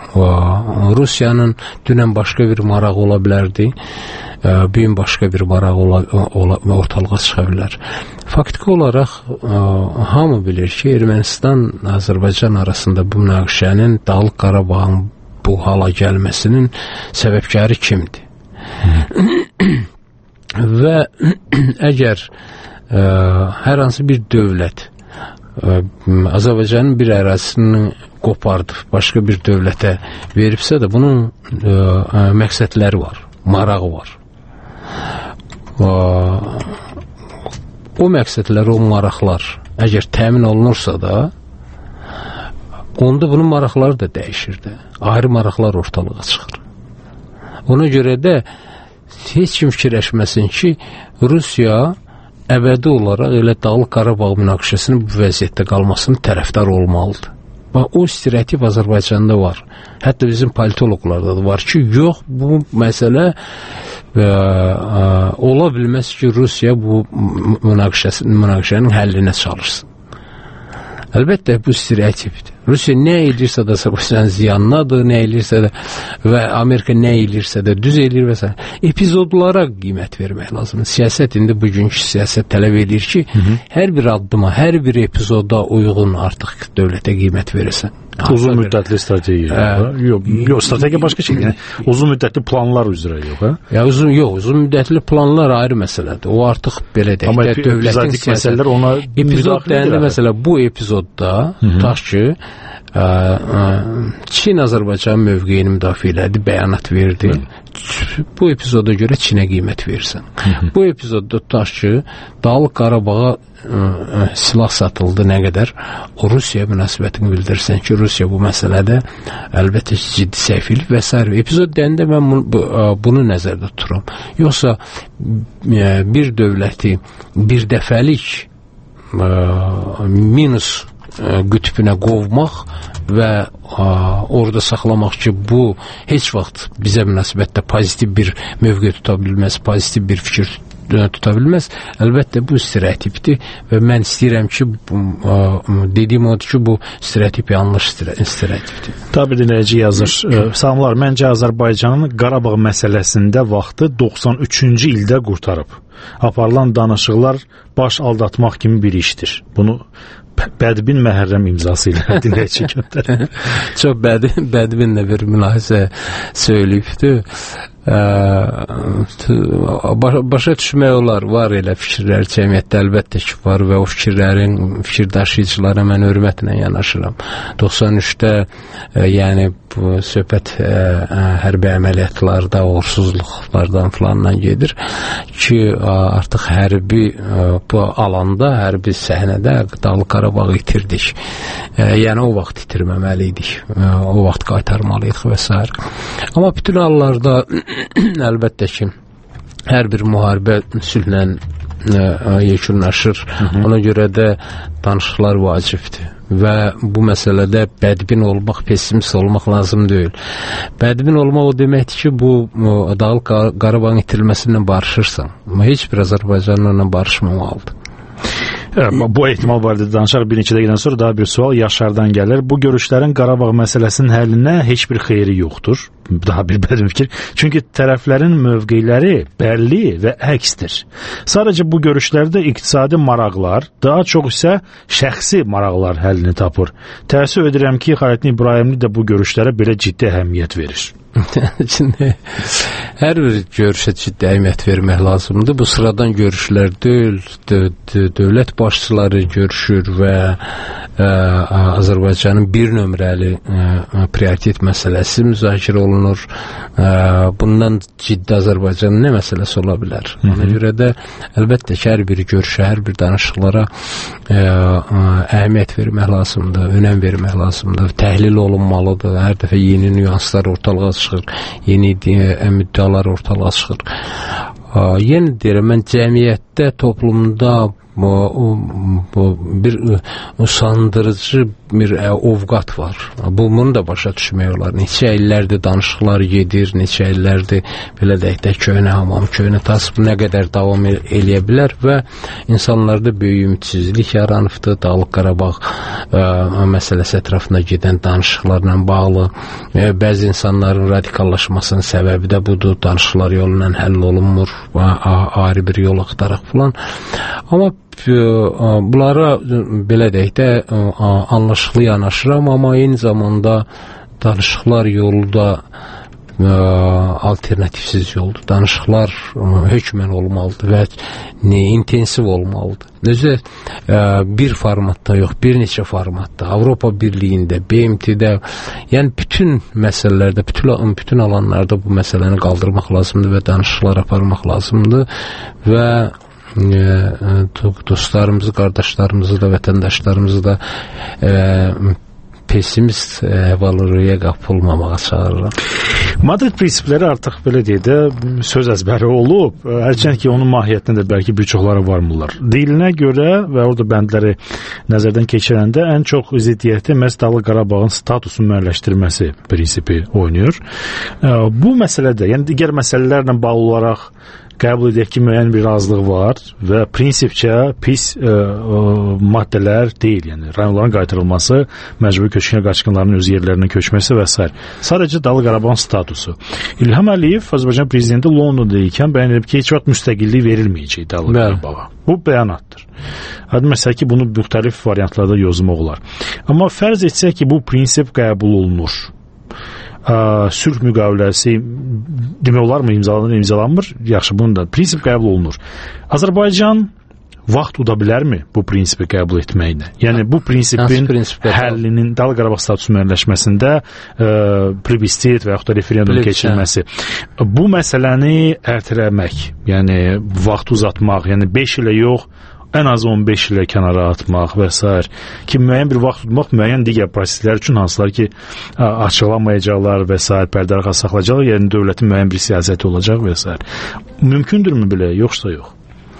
Rusiyanın dünən başqa bir marağı ola bilərdi. Bu gün başqa bir maraq ortalığa çıxa bilər. Faktiki olaraq hamı bilir ki, Ermənistan Azərbaycan arasında bu münaqişənin Dağlıq Qarabağın bu hala gəlməsinin səbəbkarı kimdir? Və əgər hər hansı bir dövlət Azərbaycanın bir ərazisini qopardıb başqa bir dövlətə veribsə də bunun məqsədləri var, marağı var. O məqsədlər, o maraqlar əgər təmin olunursa da, onda bunun maraqları da dəyişir də. Ayrı maraqlar ortalığa çıxır. Ona görə də heç kim fikirləşməsin ki, Rusiya əbədi olaraq elə Dağlıq Qarabağ münaqişəsinin bu vəziyyətdə qalmasının tərəfdarı olmalıdır. O stereotip Azərbaycanda var. Hətta bizim politologlarda da var ki, yox, bu məsələ ola bilməz ki, Rusiya bu münaqişənin həllinə çalışsın. Əlbəttə, bu stereotipdir. Rusiya nə edirsə də Azərbaycanın ziyanınadır, nə edirsə də və Amerika nə edirsə də düz edir və s. Epizodlara qiymət vermək lazımdır. Siyasət indi bugünkü siyasət tələb edir ki, hər bir addıma, hər bir epizoda uyğun artıq dövlətə qiymət verirsən. Uzun müddətli strategiya. Yox, strategiya başqa şey. Yəni, uzun müddətli planlar üzrə yox, hə? Uzun müddətli planlar ayrı məsələdir. O artıq belə deyək. Amma epizodik məsələlər ona epizod deyəndə məsələ bu epizodda tutaq ki, Çin Azərbaycan mövqeyini müdafiə elədi, bəyanat verdi. Bu epizoda görə Çinə qiymət verirsən. Bu epizodda tutaq ki, Dağlıq Qarabağa silah satıldı, nə qədər o Rusiya münasibətini bildirsən ki, Rusiya bu məsələdə əlbəttə ciddi səhvlik və s. Epizod deyəndə mən bunu nəzərdə tuturam. Yoxsa bir dövləti bir dəfəlik minus qütbünə qovmaq və orada saxlamaq ki, bu heç vaxt bizə münasibətdə pozitiv bir mövqe tuta bilməz, pozitiv bir fikir tuta bilməz. Əlbəttə, bu stereotipdir və mən istəyirəm ki, dediyim odur ki, bu stereotip yanlış stereotipdir. Tabi dinləyici yazır. Salamlar, məncə Azərbaycanın Qarabağ məsələsində vaxtı 93-cü ildə qurtarıb. Aparılan danışıqlar baş aldatmaq kimi bir işdir. Bunu Bədbin Məhərrəm imzası ilə dinləyici göndərir. Çox bədbinlə bir mülahizə söyləyibdir. Başa düşmək olar, var elə fikirlər cəmiyyətdə əlbəttə ki var və o fikirlərin fikir daşıyıcılara mən hörmətlə yanaşıram. 93-də yəni bu söhbət hərbi əməliyyatlarda, uğursuzluqlardan filandan gedir ki, artıq hərbi bu alanda, hərbi səhnədə Dağlıq Qarabağı itirdik. Yəni o vaxt itirməməliydik, o vaxt qaytarmalıyıq və s. Amma bütün hallarda əlbəttə ki, hər bir müharibə sülhlə yekunlaşır. Ona görə də danışıqlar vacibdir. Və bu məsələdə bədbin olmaq, pessimist olmaq lazım deyil. Bədbin olmaq o deməkdir ki, bu Dağlıq Qarabağın itirilməsindən barışırsan. Amma heç bir Azərbaycanla barışmamalıdır. Bu ehtimal barədə danışar bir neçə dəqiqədən sonra daha bir sual Yaşardan gəlir. Bu görüşlərin Qarabağ məsələsinin həllinə heç bir xeyri yoxdur. Daha bir bədim fikir. Çünki tərəflərin mövqeyləri bəlli və əksdir. Sadəcə bu görüşlərdə iqtisadi maraqlar, daha çox isə şəxsi maraqlar həllini tapır. Təəssüf edirəm ki, Xaləddin İbrahimli də bu görüşlərə belə ciddi əhəmiyyət verir. Şimdi hər bir görüşə ciddi əhəmiyyət vermək lazımdır. Bu sıradan görüşlər deyil, dövlət başçıları görüşür və Azərbaycanın bir nömrəli prioritet məsələsi müzakirə olunur. Bundan ciddi Azərbaycanın nə məsələsi ola bilər? Ona görə də əlbəttə ki, hər bir görüşə, hər bir danışıqlara əhəmiyyət vermək lazımdır, önəm vermək lazımdır, təhlil olunmalıdır. Hər dəfə yeni nüanslar ortalığa çıxır, yeni müddəalar ortalığa çıxır. Yenə deyirəm, mən cəmiyyətdə, toplumda bir usandırıcı bir ovqat var. Bunu da başa düşmək olar. Neçə illərdir danışıqlar gedir, neçə illərdir belə deyək də köhnə hamam, köhnə tas bu nə qədər davam eləyə bilər və insanlarda böyük ümidsizlik yaranıbdır. Dağlıq Qarabağ məsələsi ətrafında gedən danışıqlarla bağlı bəzi insanların radikallaşmasının səbəbi də budur. Danışıqlar yolu ilə həll olunmur, ayrı bir yol axtaraq falan. Amma bunlara belə deyək də anlaşıqlı yanaşıram, amma eyni zamanda danışıqlar yolu da alternativsiz yoldur. Danışıqlar hökmən olmalıdır və intensiv olmalıdır. Özü bir formatda yox, bir neçə formatda, Avropa Birliyində, BMT-də, yəni bütün məsələlərdə, bütün alanlarda bu məsələni qaldırmaq lazımdır və danışıqlar aparmaq lazımdır və dostlarımızı, qardaşlarımızı da, vətəndaşlarımızı da pessimist valoriyaya qapılmamağa çağırıram. Madrid prinsipləri artıq belə deyək də söz əzbəri olub. Hərçənd ki, onun mahiyyətində də bəlkə bir çoxları varmırlar. Deyilinə görə və orada bəndləri nəzərdən keçirəndə ən çox ziddiyyəti məhz Dağlıq Qarabağın statusun müəyyənləşdirilməsi prinsipi oynayır. Bu məsələdə, yəni digər məsələlərlə bağlı olaraq qəbul edək ki, müəyyən bir razılıq var və prinsipcə pis maddələr deyil. Yəni, rayonların qaytarılması, məcburi köçkün qaçqınların öz yerlərinə köçməsi və s. Sadəcə Dağlıq Qarabağın statusu. İlham Əliyev, Azərbaycan prezidenti Londonda ikən bəyan edib ki, heç vaxt müstəqillik verilməyəcək Dağlıq Qarabağa. Bu bəyanatdır. Adı məsələ ki, bunu müxtəlif variantlarda yozmaq olar. Amma fərz etsək ki, bu prinsip qəbul olunur. Sülh müqaviləsi demək olar mı imzalanmır? Yaxşı, bunun da prinsip qəbul olunur. Azərbaycan vaxt uda bilərmi bu prinsipi qəbul etməklə? Yəni bu prinsipin həllinin Dağlıq Qarabağ statusu müəyyənləşməsində plebissit və yaxud da referendum keçirilməsi. Bu məsələni ertələmək, yəni vaxt uzatmaq, yəni 5 ilə yox, ən az 15 ilə kənara atmaq və s. ki, müəyyən bir vaxt tutmaq müəyyən digər proseslər üçün hansılar ki, açıqlanmayacaqlar və s. pərdə arxası saxlayacaqlar, yəni dövlətin müəyyən bir siyasəti olacaq və s. Mümkündürmü belə, yoxsa yox?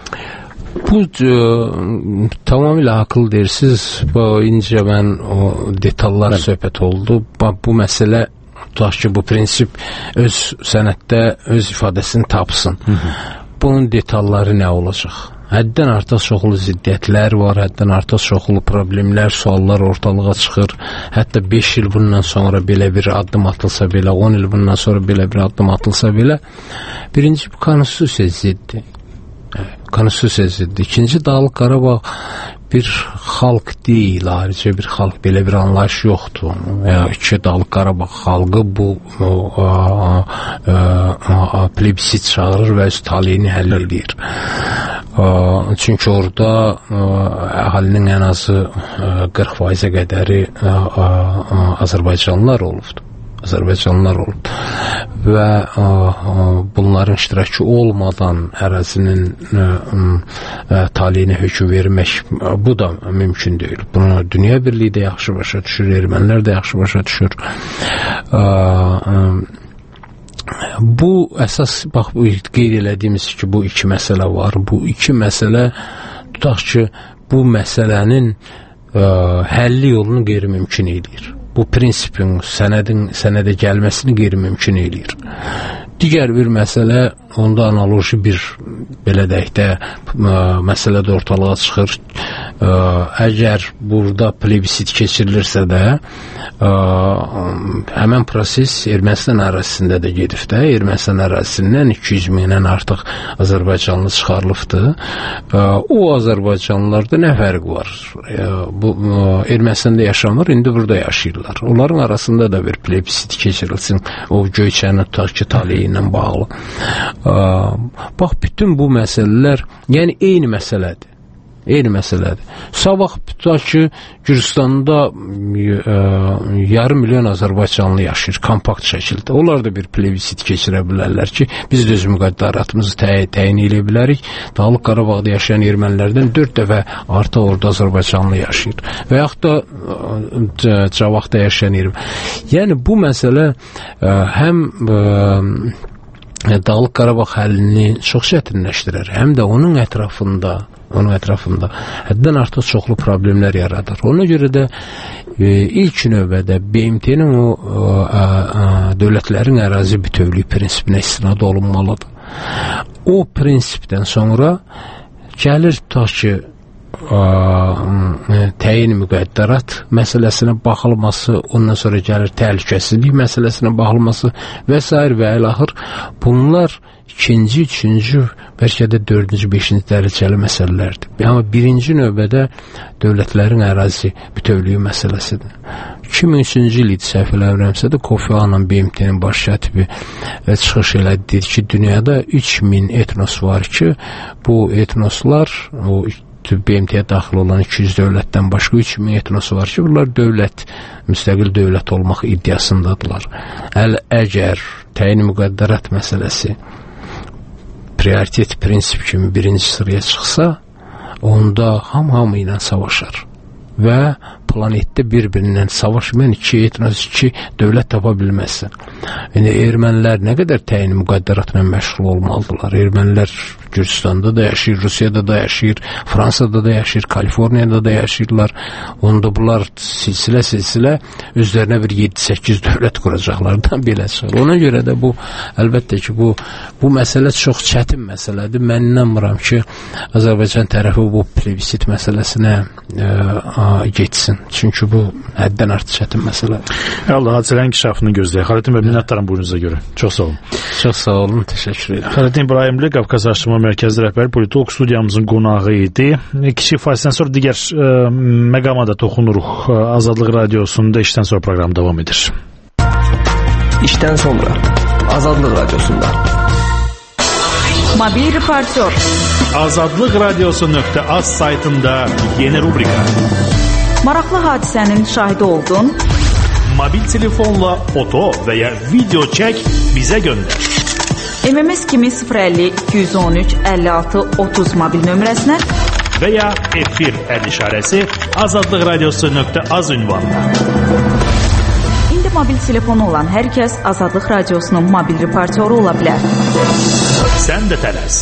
Bu tamamilə haqlı deyirsiniz. İncə mən o detallar söhbət oldu. Bu məsələ tutaq ki, bu prinsip öz sənətdə öz ifadəsini tapsın. Bunun detalları nə olacaq? Həddən artıq çoxlu ziddiyyətlər var, həddən artıq çoxlu problemlər, suallar ortalığa çıxır. Hətta 5 il bundan sonra belə bir addım atılsa belə, 10 il bundan sonra belə bir addım atılsa belə, birinci bu konstitusiya ziddir. Konstitusiya ziddir. İkinci, Dağlıq Qarabağ bir xalq deyil, ayrıca bir xalq, belə bir anlayış yoxdur. İki Dağlıq Qarabağ xalqı bu plebissit çağırır və öz taleyini həll edir. Çünki orada əhalinin ən azı 40%-ə qədəri Azərbaycanlılar olubdur. Və bunların iştirakı olmadan ərazinin taleyinə hökm vermək, bu da mümkün deyil. Bunu Dünya Birliyi də yaxşı başa düşür, ermənilər də yaxşı başa düşür. Bu əsas, bax, qeyd elədiyimiz ki, bu iki məsələ var. Bu iki məsələ, tutaq ki, bu məsələnin həlli yolunu qeyri-mümkün edir. Bu prinsipin sənədə gəlməsini qeyri-mümkün edir. Digər bir məsələ, onda analoji bir, belə deyək də, məsələ də ortalığa çıxır. Əgər burada plebissit keçirilirsə də, həmən proses Ermənistan ərazisində də gedib də, Ermənistan ərazisindən 200 mindən artıq Azərbaycanlı çıxarılıbdır. O Azərbaycanlılarda nə fərq var? Bu Ermənistanda yaşamır, indi burada yaşayırlar. Onların arasında da bir plebissit keçirilsin, o Göyçənin tutaq ki, taleyi ilə bağlı. Bax, bütün bu məsələlər, yəni eyni məsələdir. Sabah tutaq ki, Gürcüstanda yarım milyon Azərbaycanlı yaşayır, kompakt şəkildə. Onlar da bir plebissit keçirə bilərlər ki, biz də öz müqəddəratımızı təyin edə bilərik. Dağlıq Qarabağda yaşayan ermənilərdən 4 dəfə artıq orada Azərbaycanlı yaşayır. Və yaxud da Cavaqda yaşayan erməni. Yəni, bu məsələ həm Dağlıq Qarabağ həllini çox çətinləşdirər. Həm də onun ətrafında həddən artıq çoxlu problemlər yaradır. Ona görə də ilk növbədə BMT-nin o dövlətlərin ərazi bütövlüyü prinsipinə istinad olunmalıdır. O prinsipdən sonra gəlir tutaq ki, təyin müqəddərat məsələsinə baxılması, ondan sonra gəlir təhlükəsizlik məsələsinə baxılması və s. və ilaxır. Bunlar ikinci, üçüncü, bəlkə də dördüncü, beşinci dərəcəli məsələlərdir. Amma birinci növbədə dövlətlərin ərazi bütövlüyü məsələsidir. 2003-cü il idi, səhv eləmirəmsə də, Kofi Annan BMT-nin baş katibi çıxış elədi, dedi ki, dünyada 3000 etnos var ki, bu etnoslar, o BMT-yə daxil olan 200 dövlətdən başqa 3000 etnosu var ki, bunlar dövlət, müstəqil dövlət olmaq iddiasındadılar. Əgər təyin müqəddərat məsələsi prioritet prinsip kimi birinci sıraya çıxsa, onda hamı ilə savaşar və planetdə bir-birindən savaşmayan iki etnos, iki dövlət tapa bilməzsən. Yəni, ermənilər nə qədər təyin müqəddəratla məşğul olmalıdırlar? Ermənilər Gürcüstanda da yaşayır, Rusiyada da yaşayır, Fransada da yaşayır, Kaliforniyada da yaşayırlar. Onda bunlar silsilə özlərinə bir 7-8 dövlət quracaqlardan belə çıxır. Ona görə də bu, əlbəttə ki, bu məsələ çox çətin məsələdir. Mən inanmıram ki, Azərbaycan tərəfi bu plebisit məsələsinə geçsin. Çünki bu həddən artıq çətin məsələdir. Allah, hadisələrin inkişafını gözləyək. Xalidin bəy, minnətdaram buyurunuza görə. Çox sağ olun. Çox sağ olun, təşəkkür edirəm. Xalidin İbrahimli, Qafqaz Araşdırma Mərkəzi rəhbəri politolog studiyamızın qonağı idi. Kiçik fasilədən sonra digər məqama da toxunuruq. Azadlıq Radiyosunda işdən sonra proqram davam edir. İşdən sonra Azadlıq Radiosunda. Mobil reportör. Azadlıq Radiosu.az saytında yeni rubrika. Maraqlı hadisənin şahidi oldun. Mobil telefonla foto və ya video çək, bizə göndər. MMS kimi 050 213 56 30 mobil nömrəsinə və ya efir işarəsi Azadlıq Radiosu.az ünvanına. İndi mobil telefonu olan hər kəs Azadlıq Radiosunun mobil reportyoru ola bilər. Sən də tələs.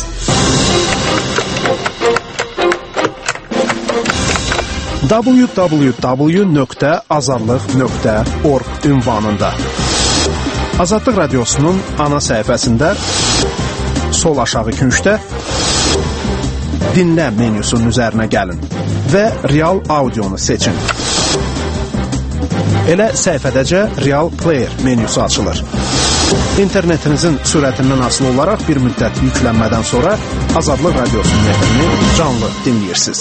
www.azadlıq.org ünvanında Azadlıq Radiosunun ana səhifəsində sol aşağı küncdə dinlə menyusunun üzərinə gəlin və real audionu seçin. Elə səhifədəcə Real Player menyusu açılır. İnternetinizin sürətindən asılı olaraq bir müddət yüklənmədən sonra Azadlıq Radiosunun efrini canlı dinləyirsiniz.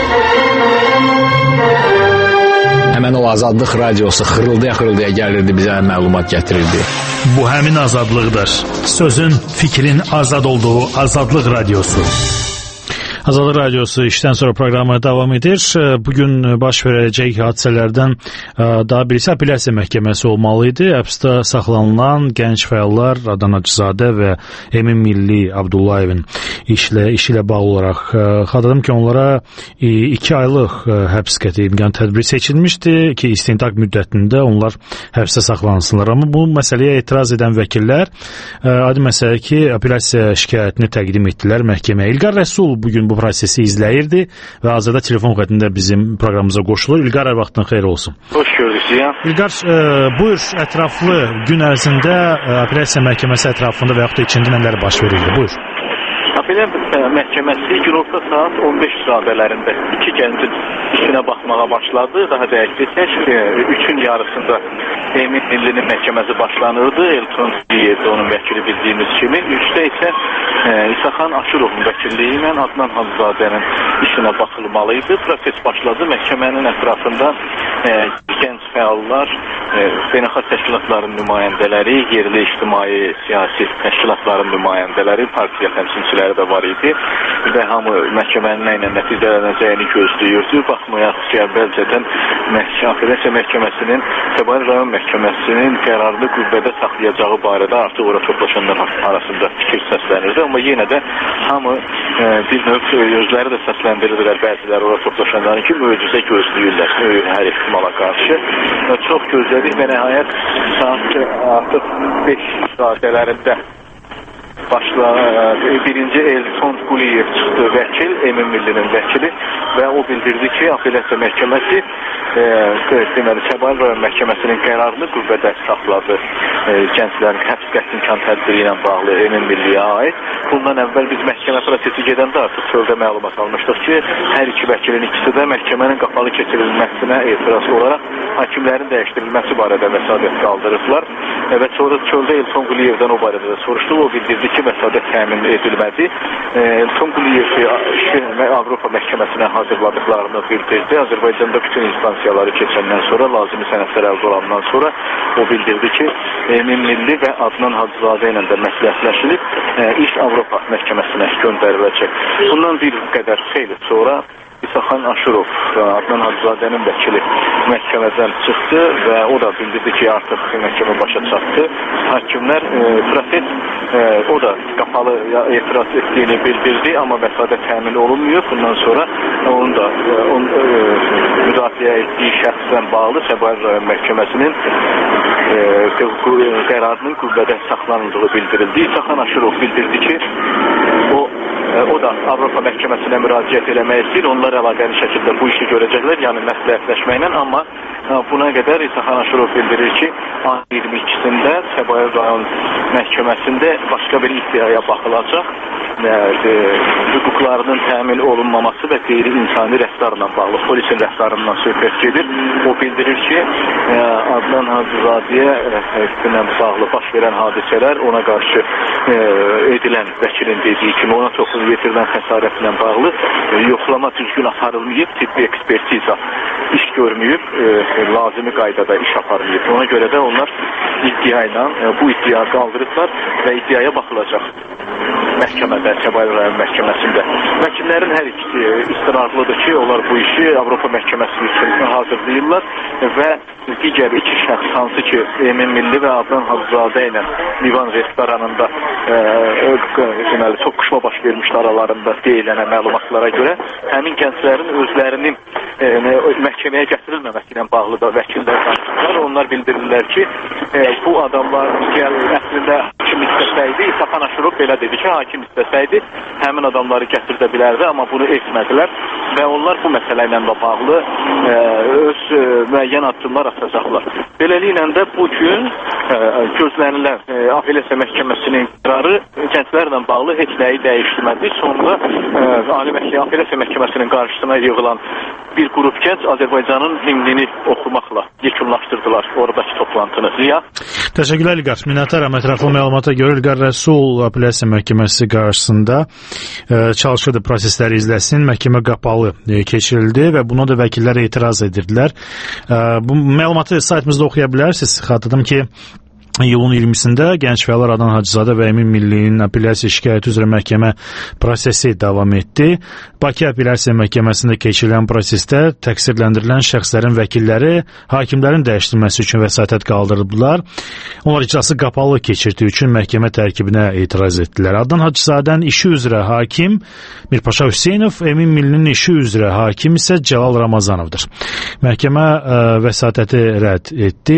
Həmən o Azadlıq Radiosu xırıldaya gəlirdi, bizə məlumat gətirirdi. Bu həmin azadlıqdır. Sözün, fikrin azad olduğu Azadlıq Radiosu. Azadlıq Radiosu işdən sonra proqramı davam edir. Bugün baş verəcək hadisələrdən daha birisi apellyasiya məhkəməsi olmalı idi. Həbsdə saxlanılan gənc fəallar Adnan Hacızadə və Emin Milli Abdullayevin işi ilə bağlı olaraq xatırladım ki, onlara 2 aylıq həbs qəti imkan tədbiri seçilmişdi ki, istintaq müddətində onlar həbsdə saxlansınlar. Amma bu məsələyə etiraz edən vəkillər adi məsələ ki, apellyasiya şikayətini təqdim etdilər məhkəməyə. İlqar Rəsul bugün bu prosesi izləyirdi və hazırda telefon xəttində bizim proqramımıza qoşulur. İlqar, hər vaxtın xeyir olsun. Hoş gördük Ziyan. İlqar, buyur, ətraflı gün ərzində apellyasiya məhkəməsi ətrafında və yaxud da içində nələr baş verirdi? Buyur. Apellyasiya məhkəməsi günorta saat 15 radələrində 2 gəncin işinə baxmağa başladı. Daha dəqiq desək, 3-ün yarısında Emin Millinin məhkəməsi başlanırdı. Elton Ziyevdə onun vəkili bildiyimiz kimi. 3-də isə İsaxan Aşırovun vəkilliyi ilə Adnan Hacızadənin işinə baxılmalıydı. Proses başladı. Məhkəmənin ətrafında gənc fəallar, beynəlxalq təşkilatların nümayəndələri, yerli ictimai siyasi təşkilatların nümayəndələri, partiya təmsilçiləri də var idi və hamı məhkəmənin nə ilə nəticələnəcəyini gözləyirdi. Baxmayaq ki, əvvəlcədən apellyasiya məhkəməsinin Səbail rayon məhkəməsinin qərarını qüvvədə saxlayacağı barədə artıq ora toplaşanlar arasında fikir səslənirdi. Amma yenə də hamı bir növ özləri də səsləndirirlər, bəziləri ora toplaşanların ki, möcüzə gözləyirlər hər ehtimala qarşı. Çox gözlədik və nəhayət saat artıq 5 saatlərində birinci Elton Quliyev çıxdı vəkil, Emin Millinin vəkili və o bildirdi ki, apellyasiya məhkəməsi deməli Səbail rayon məhkəməsinin qərarını qüvvədə saxladı. Gənclərin həbs qəti imkan tədbiri ilə bağlı Emin Milliyə aid. Bundan əvvəl biz məhkəmə prosesi gedəndə artıq çöldə məlumat almışdıq ki, hər iki vəkilin ikisi də məhkəmənin qapalı keçirilməsinə etiraz olaraq hakimlərin dəyişdirilməsi barədə vəsadət qaldırıblar və sonra çöldə Elton Quliyevdən o barədə də soruşduq. O bildirdi ki, vəsadət təmin edilmədi. Elton Quliyev Avropa məhkəməsinə hazırladıqlarını bildirdi. Azərbaycanda bütün instansiyaları keçəndən sonra, lazımi sənədlər əldə olandan sonra o bildirdi ki, Emin Milli və Adnan Hacızadə ilə də məsləhətləşilib iş Avropa məhkəməsinə göndəriləcək. Bundan bir qədər xeyli sonra İsaxan Aşurov, Adnan Hacızadənin vəkili məhkəmədən çıxdı və o da bildirdi ki, artıq məhkəmə başa çatdı. Hakimlər proses o da qapalı etiraz etdiyini bildirdi, amma vəsadət təmin olunmuyor. Bundan sonra onun da müdafiə etdiyi şəxsdən bağlı Səbail rayon məhkəməsinin qərarının qüvvədə saxlanıldığı bildirildi. İsaxan Aşurov bildirdi ki, o da Avropa məhkəməsinə müraciət eləmək istəyir. Onlar əlaqəli şəkildə bu işi görəcəklər, yəni məsləhətləşməklə, amma buna qədər İsaxan Aşurov bildirir ki, ayın 22-sində Səbail rayon məhkəməsində başqa bir iddiaya baxılacaq. Hüquqlarının təmin olunmaması və qeyri-insani rəftarla bağlı, polisin rəftarından söhbət gedir. O bildirir ki, Adnan Hacızadəyə bağlı baş verən hadisələr ona qarşı edilən vəkilin dediyi kimi ona çoxlu yetirilən xəsarətlə bağlı yoxlama düzgün aparılmayıb, tibbi ekspertiza iş görməyib, lazımi qaydada iş aparmayıb. Ona görə də onlar bu iddia qaldırıblar və iddiaya baxılacaq məhkəmədə, Səbail rayon məhkəməsində. Vəkillərin hər ikisi istirarlıdır ki, onlar bu işi Avropa məhkəməsi üçün hazırlayırlar və digər iki şəxs hansı ki, Emin Milli və Adnan Hacızadə ilə Livan restoranında toqquşma baş vermişdi aralarında deyilənə məlumatlara görə həmin gənclərin özlərinin məhkəməyə gətirilməməsi ilə bağlı da vəkillər danışırlar. Onlar bildirirlər ki, bu adamlar əslində hakim istəsəydi, İsaxan Aşurov belə dedi ki, hakim istəsəydi həmin adamları gətirdə bilərdi, amma bunu etmədilər və onlar bu məsələ ilə bağlı öz müəyyən addımlar atacaqlar. Beləliklə də bu gün gözlənilən apellyasiya məhkəməsinin qərarı gənclərlə bağlı heç nəyi dəyişdirmədi. Sonra apellyasiya məhkəməsinin qarşısına yığılan bir qrup gənc Azərbaycanın himnini oxumaqla yekunlaşdırdılar oradakı toplantını. Ziya? Təşəkkürlər İlqar. Minnətdaram. Ətraflı məlumata görə İlqar Rəsul apellyasiya məhkəməsi qarşısında çalışırdı prosesləri izləsin. Məhkəmə qapalı keçirildi və buna da vəkillər etiraz edirdilər. Bu məlumatı saytımızda oxuya bilərsiniz. Xatırladım ki, iyulun 20-sində Gənc Fəallar Adnan Hacızadə və Emin Millinin apellyasiya şikayəti üzrə məhkəmə prosesi davam etdi. Bakı Apellyasiya Məhkəməsində keçirilən prosesdə təqsirləndirilən şəxslərin vəkilləri hakimlərin dəyişdirilməsi üçün vəsatət qaldırdılar. Onlar icrası qapalı keçirdiyi üçün məhkəmə tərkibinə etiraz etdilər. Adnan Hacızadənin işi üzrə hakim Mirpaşa Hüseynov, Emin Millinin işi üzrə hakim isə Cəlal Ramazanovdur. Məhkəmə vəsatəti rədd etdi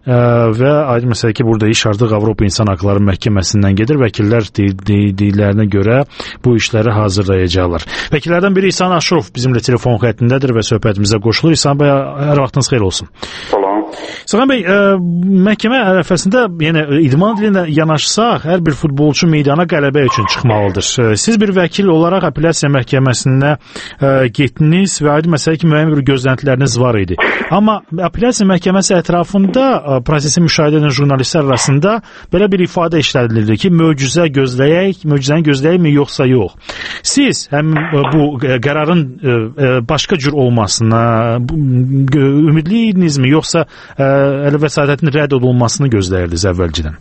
və aydın məsələ ki, burada iş artıq Avropa İnsan Haqları Məhkəməsindən gedir. Vəkillər dediklərinə görə bu işləri hazırlayacaqlar. Vəkillərdən biri İhsan Aşurov bizimlə telefon xəttindədir və söhbətimizə qoşulur. İhsan bəy, hər vaxtınız xeyir olsun. Salam. İhsan bəy, məhkəmə ərəfəsində idman dilinə yanaşsaq, hər bir futbolçu meydana qələbə üçün çıxmalıdır. Siz bir vəkil olaraq apellyasiya məhkəməsinə getdiniz və aydın məsələ ki, müəyyən bir gözləntiləriniz var idi. Amma apellyasiya məhkəməsi ətrafında prosesi müşahidə edən jurnalistlər arasında belə bir ifadə işlədilirdi ki, möcüzəni gözləyəkmi yoxsa yox. Siz həm bu qərarın başqa cür olmasına ümidliydinizmi, yoxsa vəsatətin rədd olunmasını gözləyirdiniz əvvəlcədən?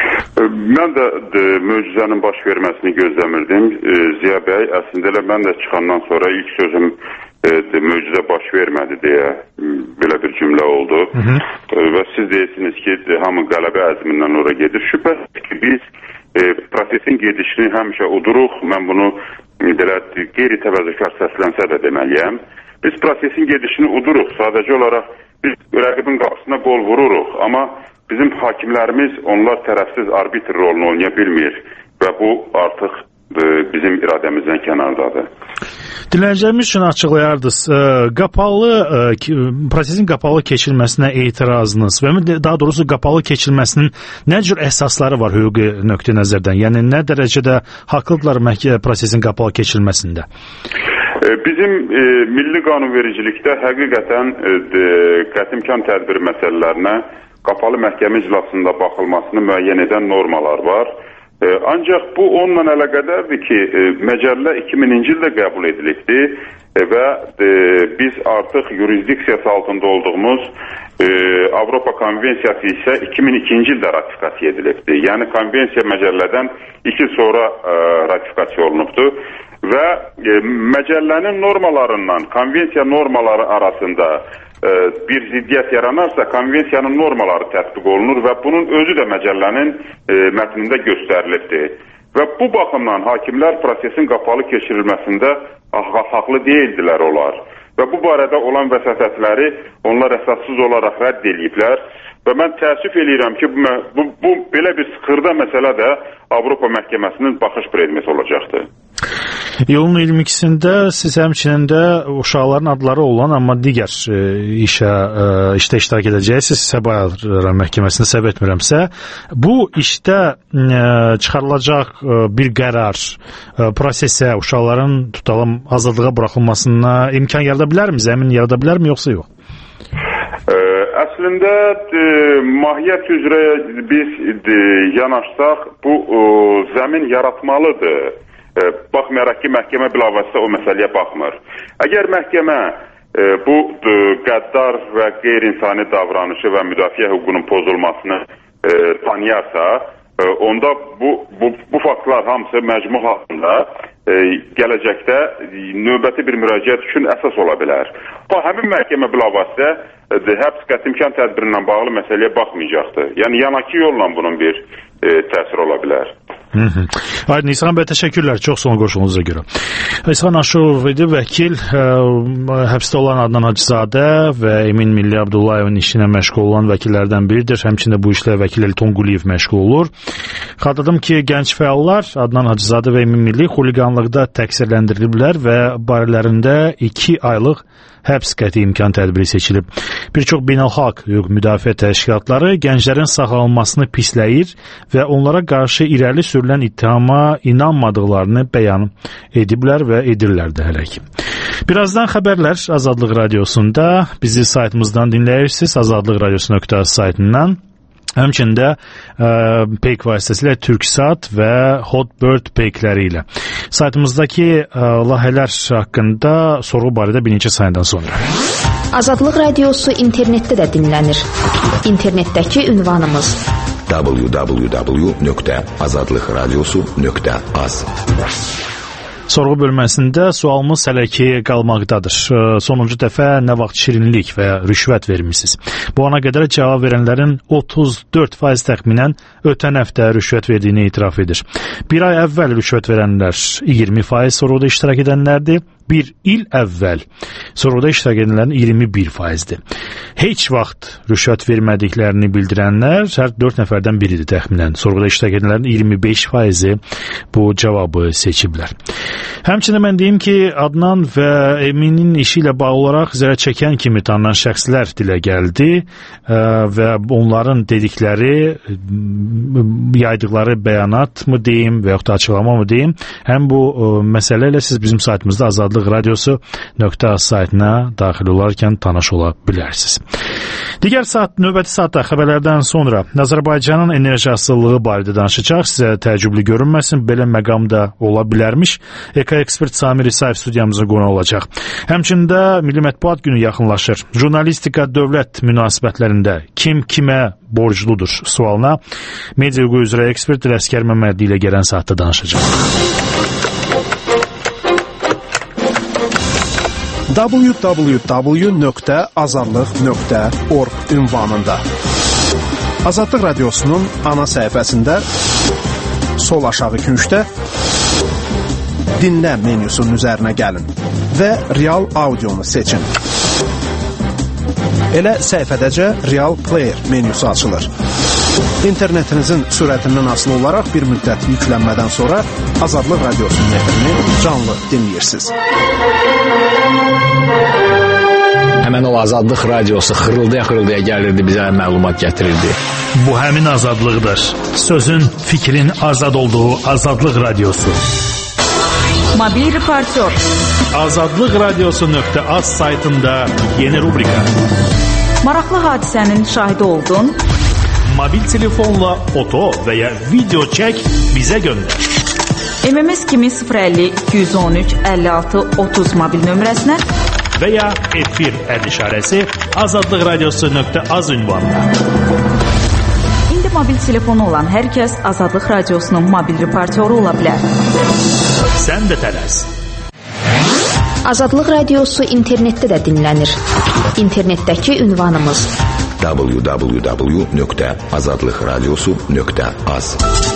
Mən də möcüzənin baş verməsini gözləmirdim. Ziya bəy, əslində elə mən də çıxandan sonra ilk sözüm möcüzə baş vermədi deyə belə bir cümlə oldu. Və siz deyirsiniz ki, hamı qələbə əzmindən ora gedir. Şübhəsiz ki, biz prosesin gedişini həmişə uduruq. Mən bunu belə qeyri-təvəzzükar səslənsə də deməliyəm. Biz prosesin gedişini uduruq. Sadəcə olaraq biz rəqibin qapısına qol vururuq. Amma bizim hakimlərimiz onlar tərəfsiz arbitr rolunu oynaya bilmir. və bu artıq bizim iradəmizdən kənardadır. Dinləyicilərimiz üçün açıqlayardınız, prosesin qapalı keçirilməsinə etirazınız və daha doğrusu qapalı keçirilməsinin nə cür əsasları var hüquqi nöqteyi nəzərdən? Yəni nə dərəcədə haqlıdırlar prosesin qapalı keçirilməsində? Bizim milli qanunvericilikdə həqiqətən qətimkan tədbiri məsələlərinə qapalı məhkəmə iclasında baxılmasını müəyyən edən normalar var. Ancaq bu onunla əlaqədardır ki, məcəllə 2000-ci ildə qəbul edilibdir və biz artıq yurisdiksiyası altında olduğumuz Avropa Konvensiyası isə 2002-ci ildə ratifikasiya edilibdir. Yəni konvensiya məcəllədən 2 il sonra ratifikasiya olunubdur və məcəllənin normalarından konvensiya normaları arasında bir ziddiyyət yaranarsa, konvensiyanın normaları tətbiq olunur və bunun özü də məcəllənin mətnində göstərilibdir. Və bu baxımdan hakimlər prosesin qapalı keçirilməsində haqlı deyildilər olar. Və bu barədə olan vəsatətləri onlar əsassız olaraq rədd ediblər. Və mən təəssüf eləyirəm ki, bu belə bir xırda məsələ də Avropa Məhkəməsinin baxış predmeti olacaqdır. İyulun 22-sində siz həmçinin də uşaqların adları olan, amma digər işdə iştirak edəcəksiniz, Səbail Məhkəməsində səhv etmirəmsə. Bu işdə çıxarılacaq bir qərar prosesə, uşaqların tutalım azadlığa buraxılmasına imkan yarada bilərmi, zəmin yarada bilərmi, yoxsa yox? Əslində mahiyyət üzrə biz yanaşsaq, bu zəmin yaratmalıdır. Baxmayaraq ki, məhkəmə bilavasitə o məsələyə baxmır. Əgər məhkəmə bu qəddar və qeyri-insani davranışı və müdafiə hüququnun pozulmasını tanıyarsa, onda bu faktlar hamısı məcmu halında gələcəkdə növbəti bir müraciət üçün əsas ola bilər. Həmin məhkəmə bilavasitə həbs qətimkan tədbirindən bağlı məsələyə baxmayacaqdır. Yəni yanaki yolla bunun bir təsir ola bilər. Aydın İslam bəy, təşəkkürlər çox son qoşulunuza görə. İslam Aşurov idi, vəkil, həbsdə olan Adnan Hacızadə və Emin Milli Abdullayevin işinə məşğul olan vəkillərdən biridir. Həmçində bu işlə vəkil Elton Quliyev məşğul olur. Xatırladım ki, gənc fəallar Adnan Hacızadə və Emin Milli xuliqanlıqda təqsirləndiriliblər və barələrində 2 aylıq həbs qəti imkan tədbiri seçilib. Bir çox beynəlxalq hüquq müdafiə təşkilatları gənclərin saxlanılmasını pisləyir və onlara qarşı irəli sürülən ittihama inanmadıqlarını bəyan ediblər və edirlər də hələ ki. Birazdan xəbərlər Azadlıq Radiosunda, bizi saytımızdan dinləyirsiniz, azadlıqradiosu.az saytından. Həmçində peyk vasitəsilə Türksat və Hotbird peykləri ilə. Saytımızdakı layihələr haqqında sorğu barədə bir neçə saniyyədən sonra. Azadlıq Radiosu internetdə də dinlənir. İnternetdəki ünvanımız www.azadlıqradiosu.az. Sorğu bölməsində sualımız hələ ki qalmaqdadır. Sonuncu dəfə nə vaxt şirinlik və ya rüşvət vermisiniz? Bu ana qədər cavab verənlərin 34% təxminən ötən həftə rüşvət verdiyini etiraf edir. Bir ay əvvəl rüşvət verənlər 20% sorğuda iştirak edənlərdir. Bir il əvvəl sorğuda iştirak edənlərin 21%-dir. Heç vaxt rüşvət vermədiklərini bildirənlər hər 4 nəfərdən biridir təxminən. Sorğuda iştirak edənlərin 25%-i bu cavabı seçiblər. Həmçinin mən deyim ki, Adnan və Eminin işi ilə bağlı olaraq zərər çəkən kimi tanınan şəxslər dilə gəldi və onların dedikləri, yaydıqları bəyanat mı deyim və yaxud da açıqlama mı deyim, həm bu məsələ ilə siz bizim saytımızda azadlıqradiosu.az saytına daxil olarkən tanış ola bilərsiniz. Digər növbəti saatda xəbərlərdən sonra Azərbaycanın enerji asılılığı barədə danışacaq. Sizə təəccüblü görünməsin, belə məqam da ola bilərmiş. Eko-ekspert Samir İsayev studiyamıza qonaq olacaq. Həmçində Milli Mətbuat günü yaxınlaşır. Jurnalistika dövlət münasibətlərində kim kimə borcludur sualına media hüququ üzrə ekspert Ələsgər Məmmədli ilə gələn saatda danışacaq. www.azadlıq.org ünvanında Azadlıq Radiosunun ana səhifəsində sol aşağı küncdə dinlə menyusunun üzərinə gəlin və real audionu seçin. Elə səhifədəcə Real Player menyusu açılır. İnternetinizin sürətindən asılı olaraq bir müddət yüklənmədən sonra Azadlıq Radiosunun efrini canlı dinləyirsiniz. Həmən o Azadlıq Radiosu xırıldaya-xırıldaya gəlirdi, bizə məlumat gətirirdi. Bu həmin azadlıqdır. Sözün, fikrin azad olduğu Azadlıq Radiosu. Mobil reportyor. Azadlıqradiosu.az saytında yeni rubrika. Maraqlı hadisənin şahidi oldun. Mobil telefonla foto və ya video çək, bizə göndər. MMS kimi 050 213 56 30 mobil nömrəsinə və ya efir işarəsi azadlıqradiosu.az ünvanına. İndi mobil telefonu olan hər kəs Azadlıq Radiosunun mobil reportyoru ola bilər. Sən də tələs. Azadlıq Radiosu internetdə də dinlənir. İnternetdəki ünvanımız www.azadlıqradiosu.az